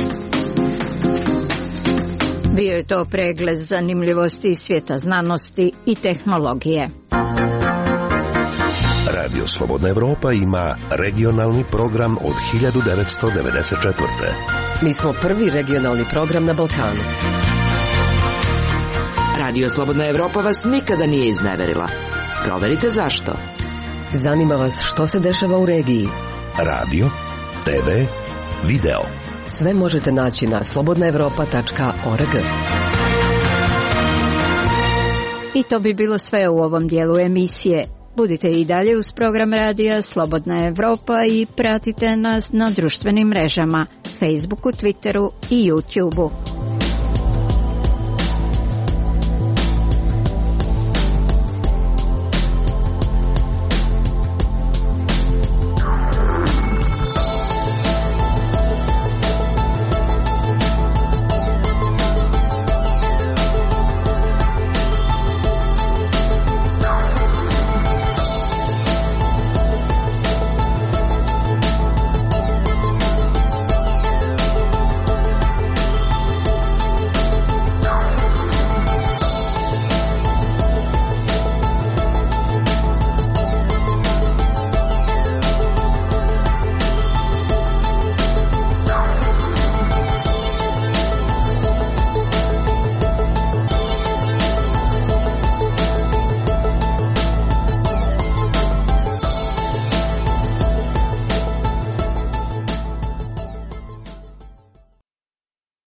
[SPEAKER 1] Bio je to pregled zanimljivosti iz svijeta znanosti i tehnologije.
[SPEAKER 2] Radio Slobodna Evropa ima regionalni program od hiljadu devetsto devedeset četvrte.
[SPEAKER 5] Mi smo prvi regionalni program na Balkanu.
[SPEAKER 6] Radio Slobodna Evropa vas nikada nije izneverila. Proverite zašto.
[SPEAKER 5] Zanima vas što se dešava u regiji.
[SPEAKER 2] Radio, te ve, video.
[SPEAKER 5] Sve možete naći na slobodna evropa tačka org.
[SPEAKER 1] I to bi bilo sve u ovom dijelu emisije. Budite i dalje uz program radija Slobodna Evropa i pratite nas na društvenim mrežama, Facebooku, Twitteru i YouTubeu.